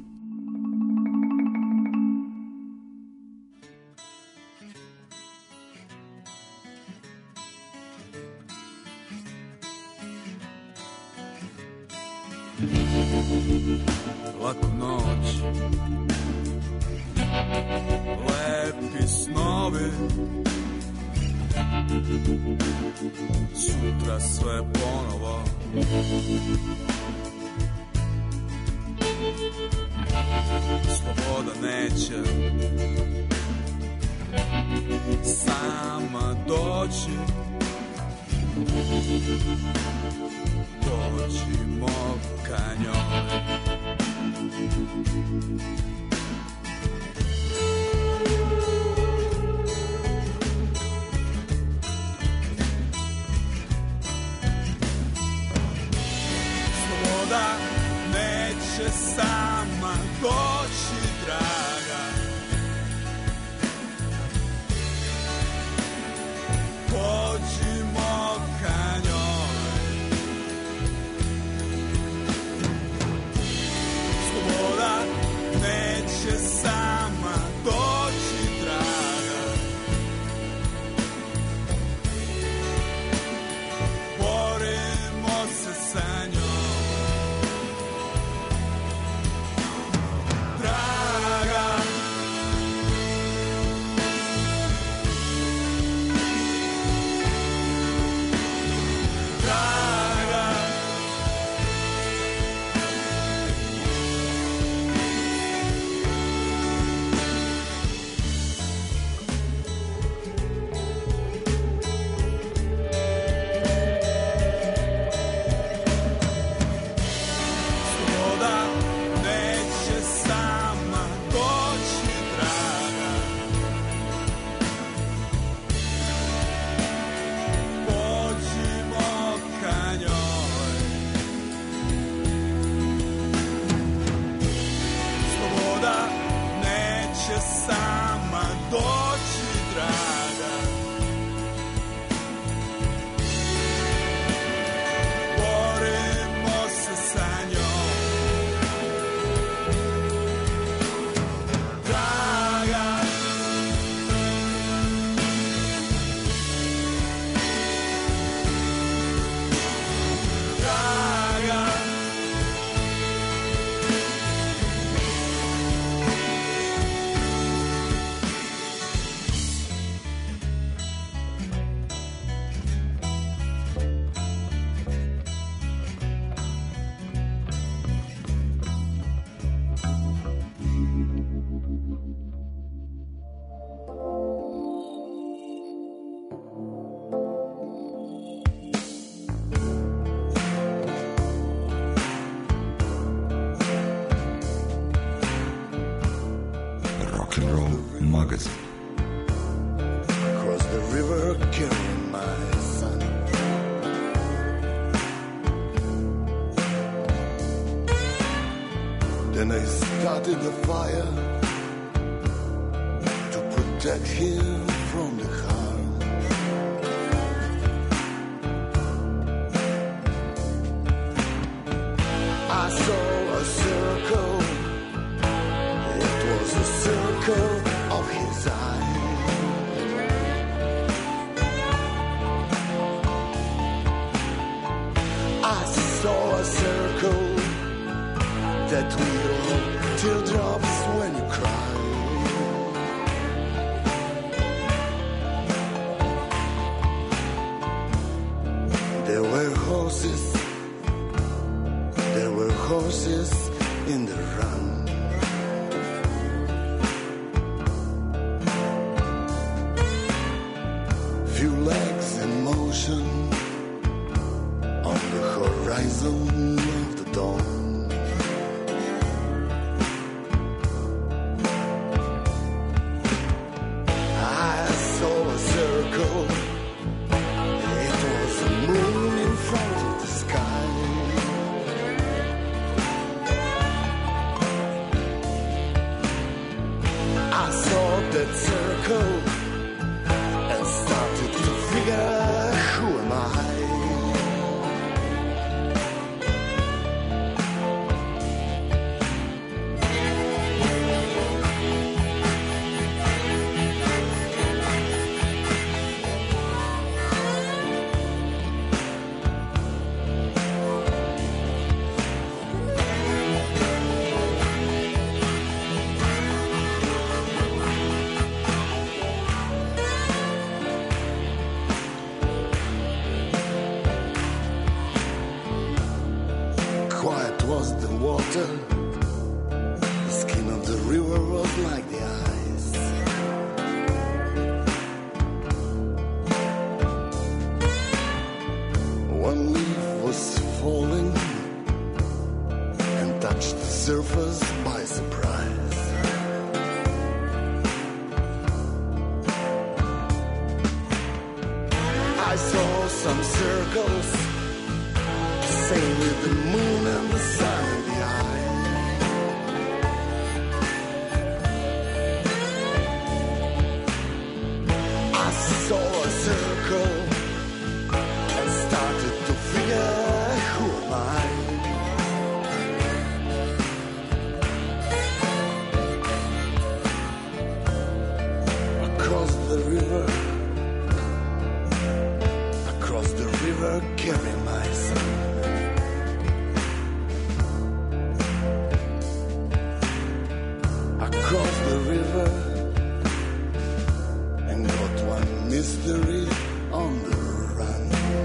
Laku noć, lepi snovi, sutra sve ponovo. Sloboda neće sama doći, dođimo ka njoj. Sloboda neće sama doći, draga. Pođimo ka njoj. Sloboda neće sama doći, draga. Borimo se sa njom. Draga, draga, sloboda neće sama doći, draga. Pođimo ka njoj. Sloboda neće sama doći, draga. Borimo se sa njom. Draga, draga, Rock'n'Roll magazin. Across the river carrying my son. Then I started the fire to protect him from the harm. I saw a circle. It was a circle of his eye. I saw a circle that will teardrops when you cry. There were horses in the run. Few legs in motion on the horizon of the dawn. I saw a circle. It was a moon in front of the sky. I saw that circle water. The skin of the river was like the ice. One leaf was falling and touched the surface by surprise. I saw some circles, same with the moon and the sun in the eye. I saw a circle and started to figure, who am I? Across the river, carry my son. Across the river and got one mystery on the run.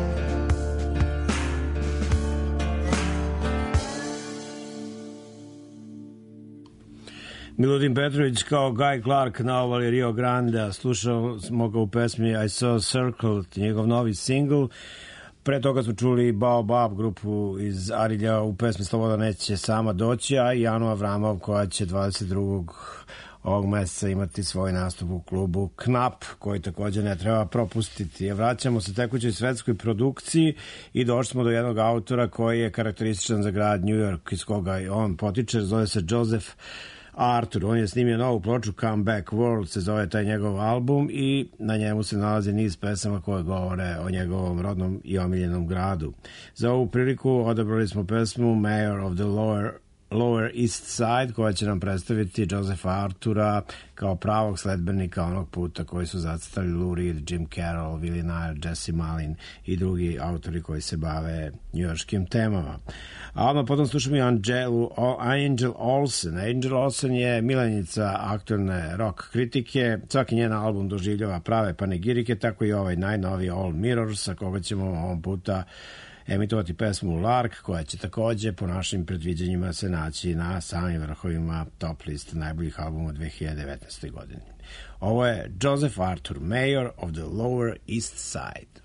Milutin Petrović kao Guy Clark na ovali Rio Grande, slušao smo ga u pesmi I Saw a Circle, njegov novi singl. Pre toga smo čuli Baobab, grupu iz Arilja, u pesmi Sloboda neće sama doći, a i Anu Avramov koja će 22. ovog meseca imati svoj nastup u klubu Knap, koji također ne treba propustiti. Vraćamo se tekućoj svetskoj produkciji i došli smo do jednog autora koji je karakterističan za grad New York, iz koga on potiče, zove se Joseph Arthur. On je snimio novu ploču Come Back World, se zove taj njegov album, i na njemu se nalazi niz pesama koje govore o njegovom rodnom i omiljenom gradu. Za ovu priliku odabrali smo pesmu Mayor of the Lower East Side, koja će nam predstaviti Josepha Artura kao pravog sledbenika onog puta koji su zacrtali Lou Reed, Jim Carroll, Willie Nile, Jesse Malin i drugi autori koji se bave njujorškim temama. A odmah potom slušamo i Angel Olsen. Angel Olsen je miljenica aktualne rock kritike. Svaki njen album doživljava prave panegirike, tako i ovaj najnoviji All Mirrors, sa koga ćemo ovom puta emitovati pesmu Lark, koja će također po našim predviđanjima se naći na samim vrhovima top liste najboljih albuma 2019. godine. Ovo je Joseph Arthur, Mayor of the Lower East Side.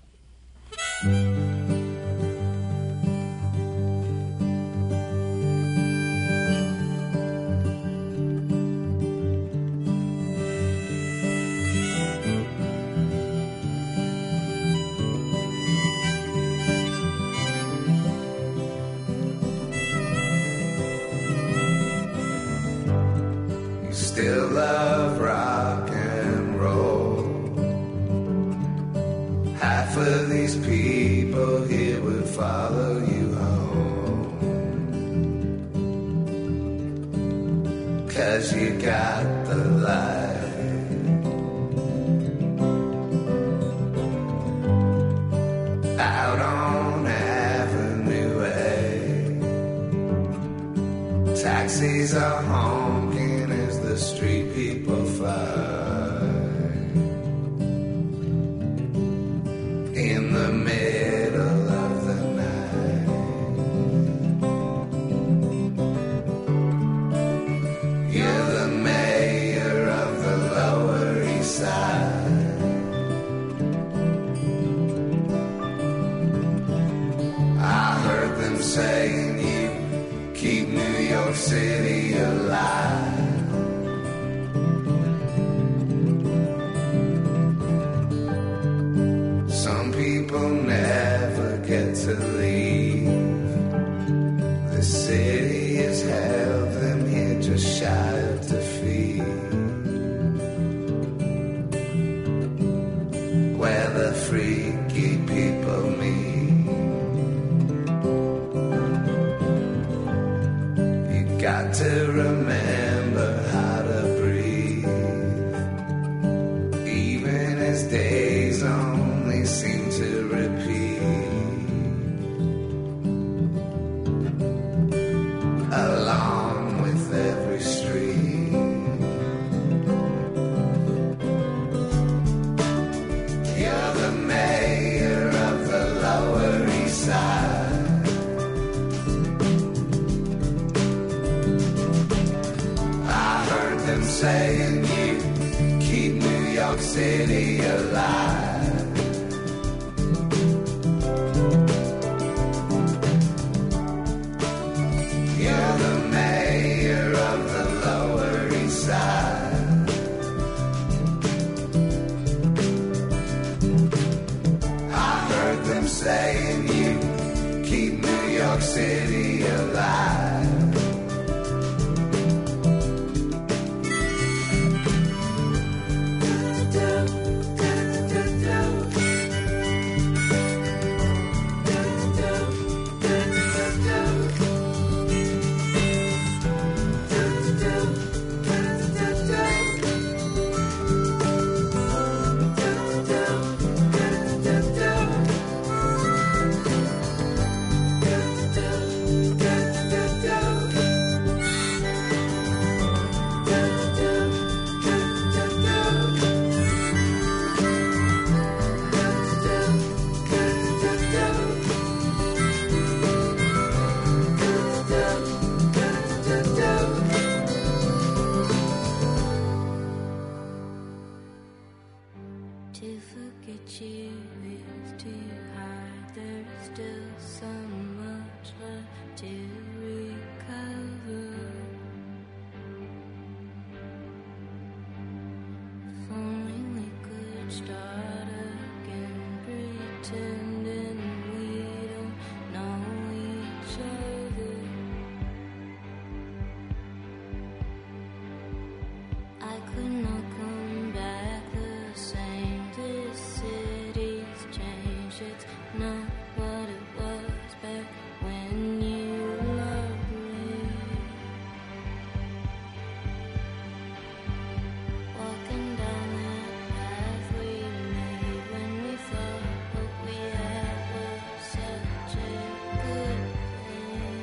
Still love rock and roll. Half of these people here would follow you home, 'cause you got the light. Out on Avenue A, taxis are honking as the street people fight. In the middle of the night, you're the mayor of the Lower East Side. I heard them saying you keep New York City alive. Some people never get to leave. The city has held them here just shy of defeat, where the freaky people meet. You got to remember how to breathe, even as days only seem to repeat. Along with every street, you're the mayor of the Lower East Side. saying you keep New York City alive. You're the mayor of the Lower East Side. I heard them saying you keep New York City alive. To forget you is too hard. There's still so much left to recover. If only we could start again, pretending we don't know each other. I could not come back the same. This city's changed, it's not what it was back when you loved me. Walking down that path we made when we thought what we had was such a good thing.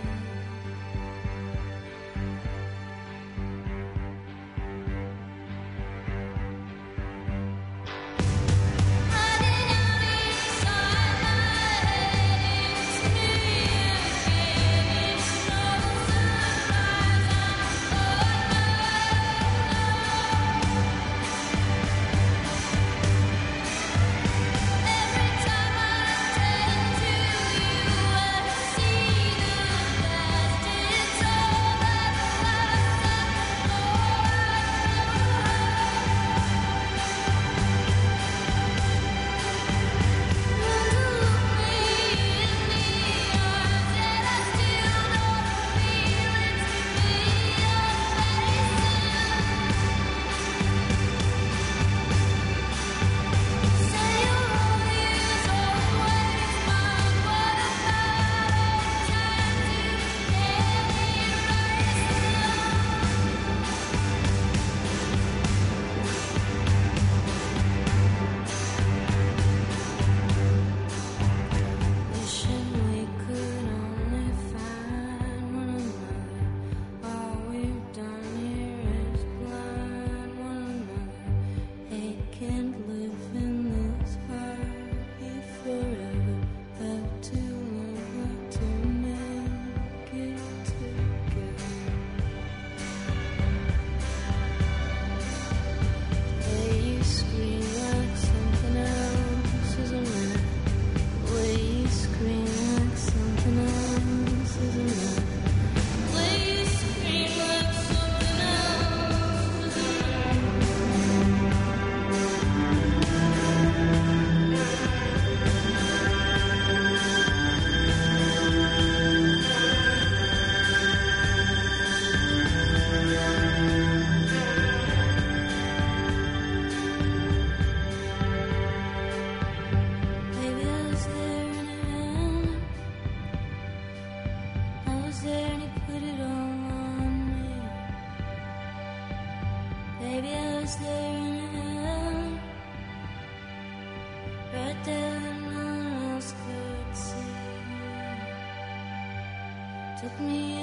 Took me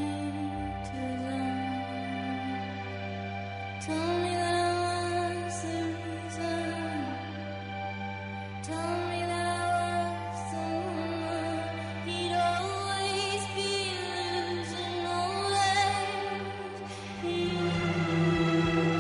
into them. Told me that I was the reason. Told me that I was the one he'd always be losing always.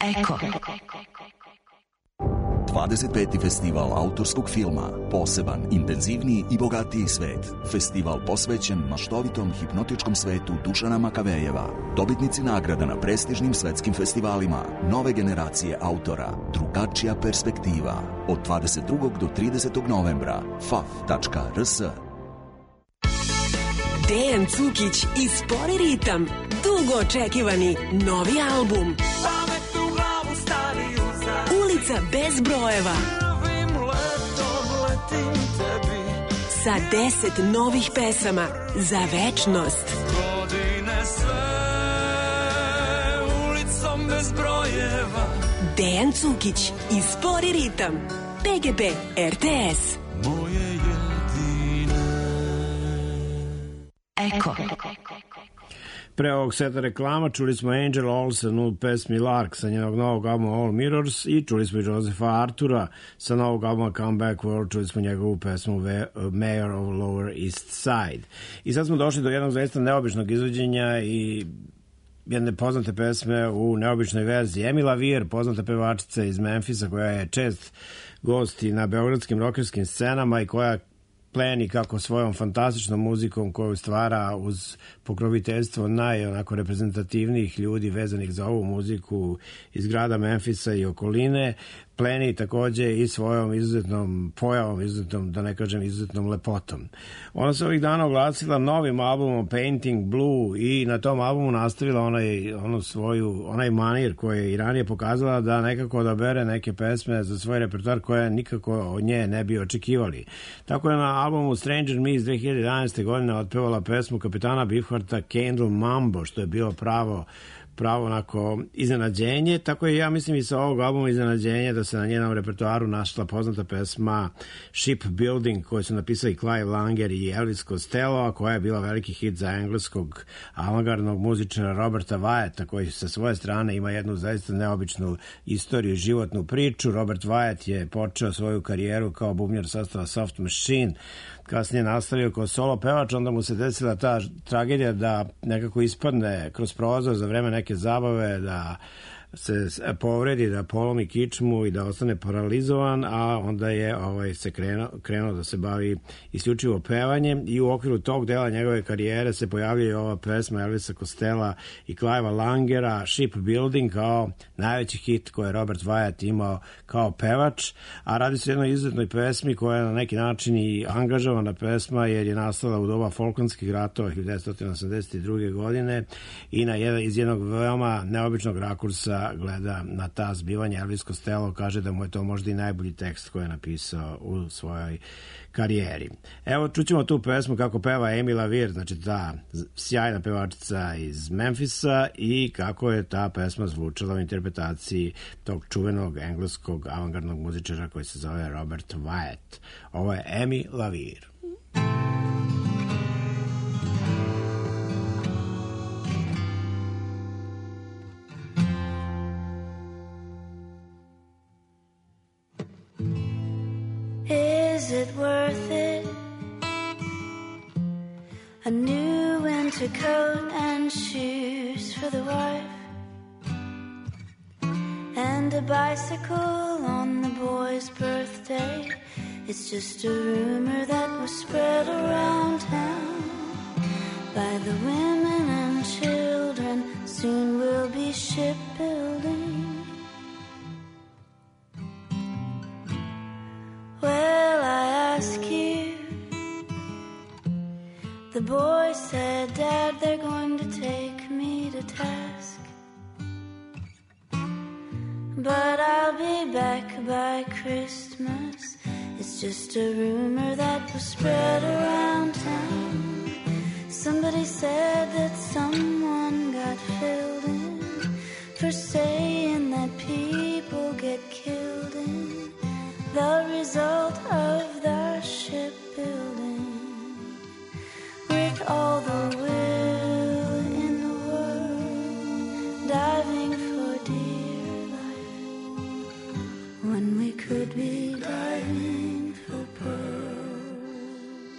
Eko. 25. festival autorskog filma, poseban, intenzivniji i bogatiji svet. Festival posvećen maštovitom hipnotičkom svetu Dušana Makavejeva. Dobitnici nagrada na prestižnim svetskim festivalima, nove generacije autora, drugačija perspektiva. Od 22. do 30. novembra. faf.rs. Dejan Cukić i Spori ritam. Dugo očekivani novi album. Pamet u glavu stari uza. Ulica bez brojeva. Prvim letom letim tebi. Sa 10 novih pesama za večnost. Godine sve ulicom bez brojeva. Dejan Cukić i Spori ritam. PGP RTS. Moje jedine. Eko. Pre ovog seta reklama čuli smo Angel Olsen u pesmi Lark sa njenog novog albuma All Mirrors i čuli smo i Josepha Artura sa novog albuma Come Back World, čuli smo njegovu pesmu Mayor of Lower East Side. I sad smo došli do jednog zaista neobičnog izvođenja i jedne poznate pesme u neobičnoj verziji. Emi Lavir, poznata pevačica iz Memfisa koja je čest gost i na beogradskim rokerskim scenama i koja pleni kako svojom fantastičnom muzikom koju stvara uz pokroviteljstvo onako reprezentativnijih ljudi vezanih za ovu muziku iz grada Memfisa i okoline, pleni takođe i svojom izuzetnom pojavom, izuzetnom, da ne kažem izuzetnom lepotom. Ona se ovih dana oglasila novim albumom Painting Blue i na tom albumu nastavila onaj manir koji je i ranije pokazala da nekako odabere neke pesme za svoj repertoar koje nikako od nje ne bi očekivali. Tako je na albumu Stranger Me iz 2011. godine otpevala pesmu kapitana Beefhearta Candle Mambo, što je bilo pravo onako iznenađenje, tako je ja mislim i sa ovog albuma iznenađenje da se na njenom repertoaru našla poznata pesma Shipbuilding koju su napisali Clive Langer i Elvis Costello, a koja je bila veliki hit za engleskog avangardnog muzičara Roberta Wyatta, koji sa svoje strane ima jednu zaista neobičnu istoriju i životnu priču. Robert Wyatt je počeo svoju karijeru kao bubnjar sastava Soft Machine, kasnije nastavio kao solo pevač, onda mu se desila ta tragedija da nekako ispadne kroz prozor za vreme neke zabave, da se povredi, da polomi kičmu i da ostane paralizovan, a onda je se krenuo da se bavi isključivo pevanjem i u okviru tog dela njegove karijere se pojavljuje ova pesma Elvisa Costello i Clivea Langera, Shipbuilding, kao najveći hit koji je Robert Wyatt imao kao pevač, a radi se o jednoj izuzetnoj pesmi koja je na neki način i angažovana pesma jer je nastala u doba Falklandskih ratova 1982. godine i iz jednog veoma neobičnog rakursa gleda na ta zbivanja. Elvis Costello kaže da mu je to možda i najbolji tekst koji je napisao u svojoj karijeri. Evo, čućemo tu pesmu kako peva Emi Lavir, znači ta sjajna pevačica iz Memfisa, i kako je ta pesma zvučala u interpretaciji tog čuvenog engleskog avangardnog muzičara koji se zove Robert Wyatt. Ovo je Emi Lavir. Is it worth it? A new winter coat and shoes for the wife, and a bicycle on the boy's birthday. It's just a rumor that was spread around town by the women and children. Soon we'll be shipbuilding. Well, I ask you, the boy said, Dad, they're going to take me to task, but I'll be back by Christmas. It's just a rumor that was spread around town. Somebody said that someone got filled in for saying that people get killed in the result of their shipbuilding. With all the will in the world, diving for dear life, when we could be diving for pearls.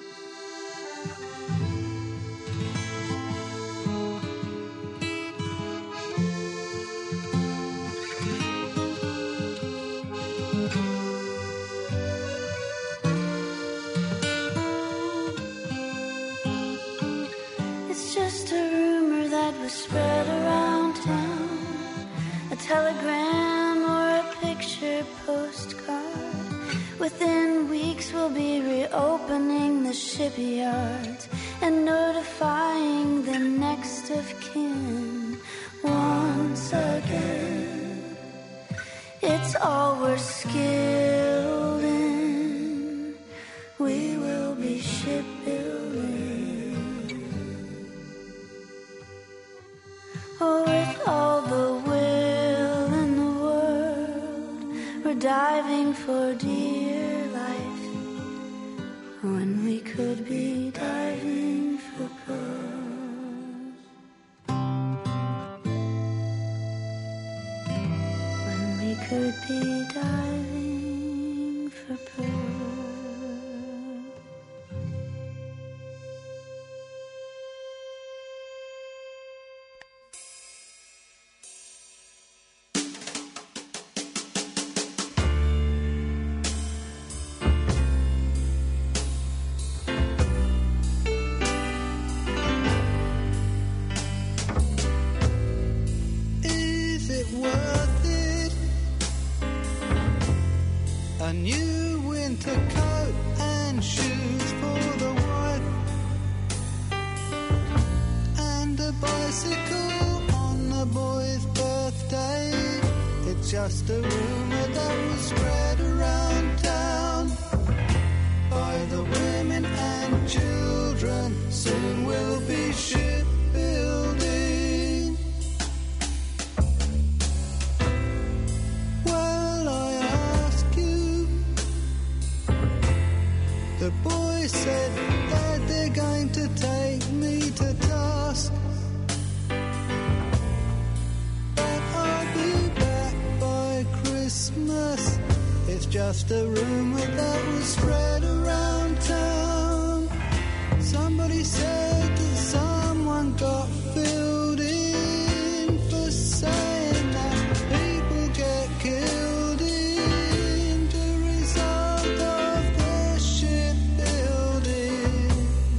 Within weeks we'll be reopening the shipyards and notifying the next of kin once again. It's all we're skilled in. We will be shipbuilding. Oh, with all the will in the world, we're diving for dear life when we could be diving for pearls. When we could be diving for pearls. Worth it? A new winter coat and shoes for the wife, and a bicycle on the boy's birthday. It's just a rumor that was spread around town by the women and children. Soon we'll be shipbuilding. The boy said that they're going to take me to task, but I'll be back by Christmas. It's just a rumor that was spread around town. Somebody said that someone got filled in for saying that people get killed in the result of their shipbuilding.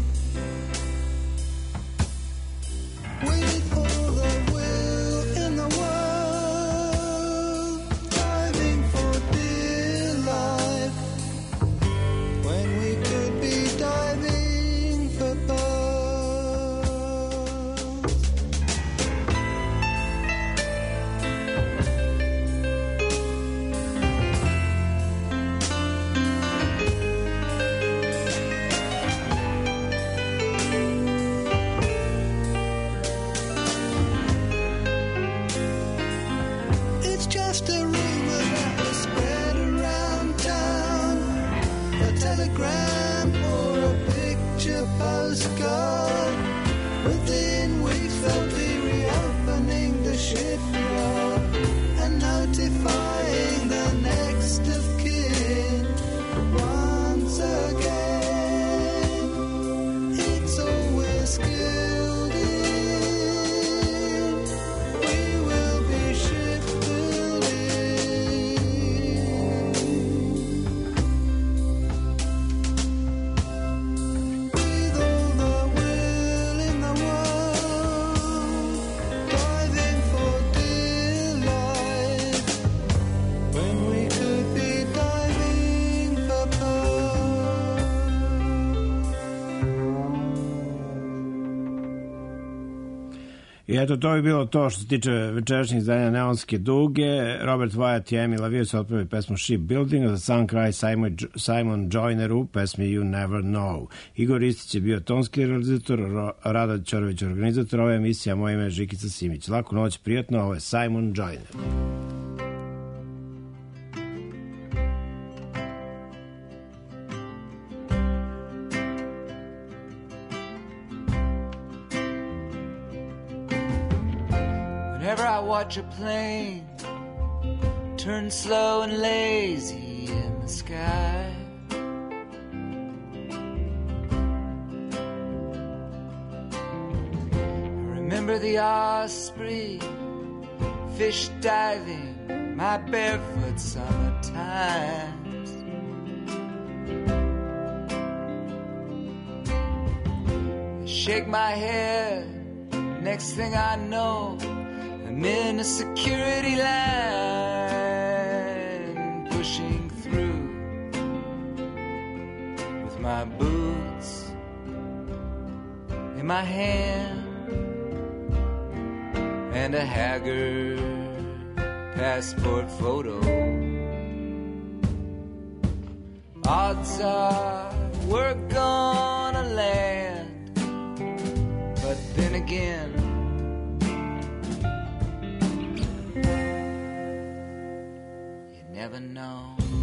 With all the will in the world, diving for dear life, when we could be diving for pearls. It's just a rumor that was spread around town, a telegram or a picture postcard. Within weeks they'll be reopening the shipyard and notifying the next of kin once again. It's always skilled in. We will be shipbuilding. With all the will in the world, diving for dear life, when we could be diving for pearls. I eto, to bi bilo to što se tiče večerašnjih izdanja Neonske duge. Robert Wyatt i Amy LaVille su otpravili pesmu Shipbuilding, za sam kraj Simon Joyner u pesmi You Never Know. Igor Ristić je bio tonski realizator, Rada Ćorović organizator. Ova emisija, moje ime je Žikica Simić. Laku noć, prijatno, ovo je Simon Joyner. Whenever I watch a plane turn slow and lazy in the sky, I remember the osprey fish diving my barefoot summer times. I shake my head, next thing I know I'm in a security line, pushing through my boots in my hand, and a haggard passport photo. Odds are we're gonna land, but then again, you never know.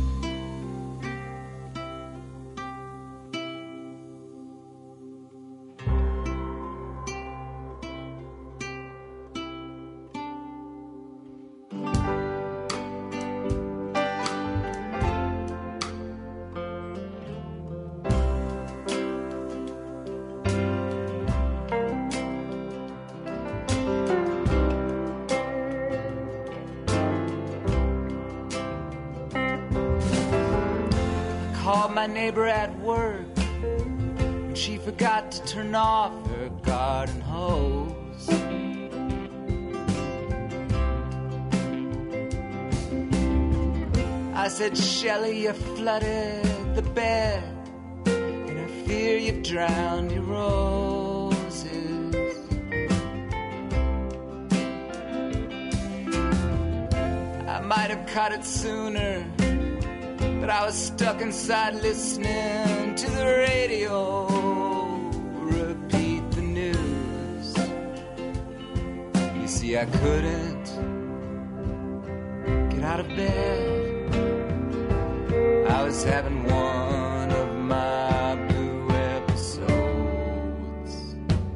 My neighbor at work, and she forgot to turn off her garden hose. I said, Shelley, you flooded the bed, and I fear you drowned your roses. I might have caught it sooner, but I was stuck inside listening to the radio repeat the news. You see, I couldn't get out of bed. I was having one of my blue episodes.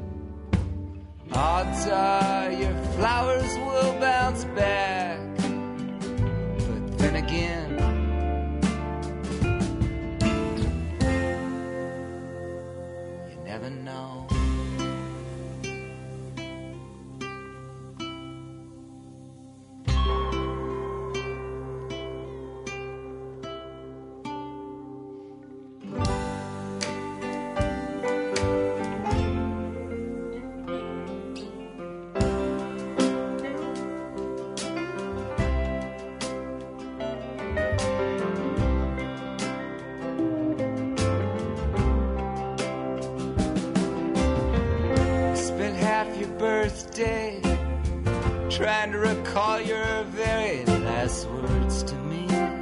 Odds are your flowers will bounce back, but then again, never know. Birthday, trying to recall your very last words to me.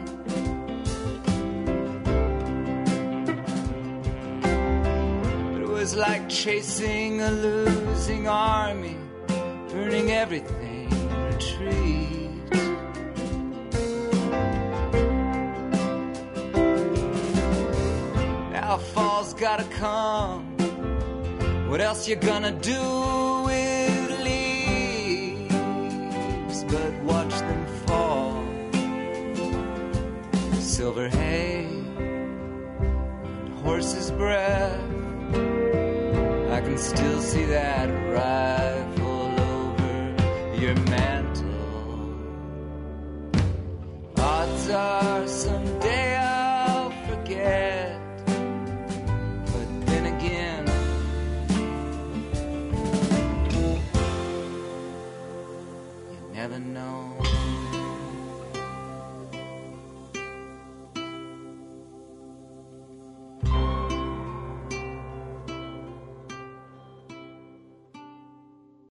But it was like chasing a losing army, burning everything in retreat. Now fall's gotta come. What else you gonna do with leaves but watch them fall? Silver hay and horse's breath, I can still see that rifle over your mantle. Odds are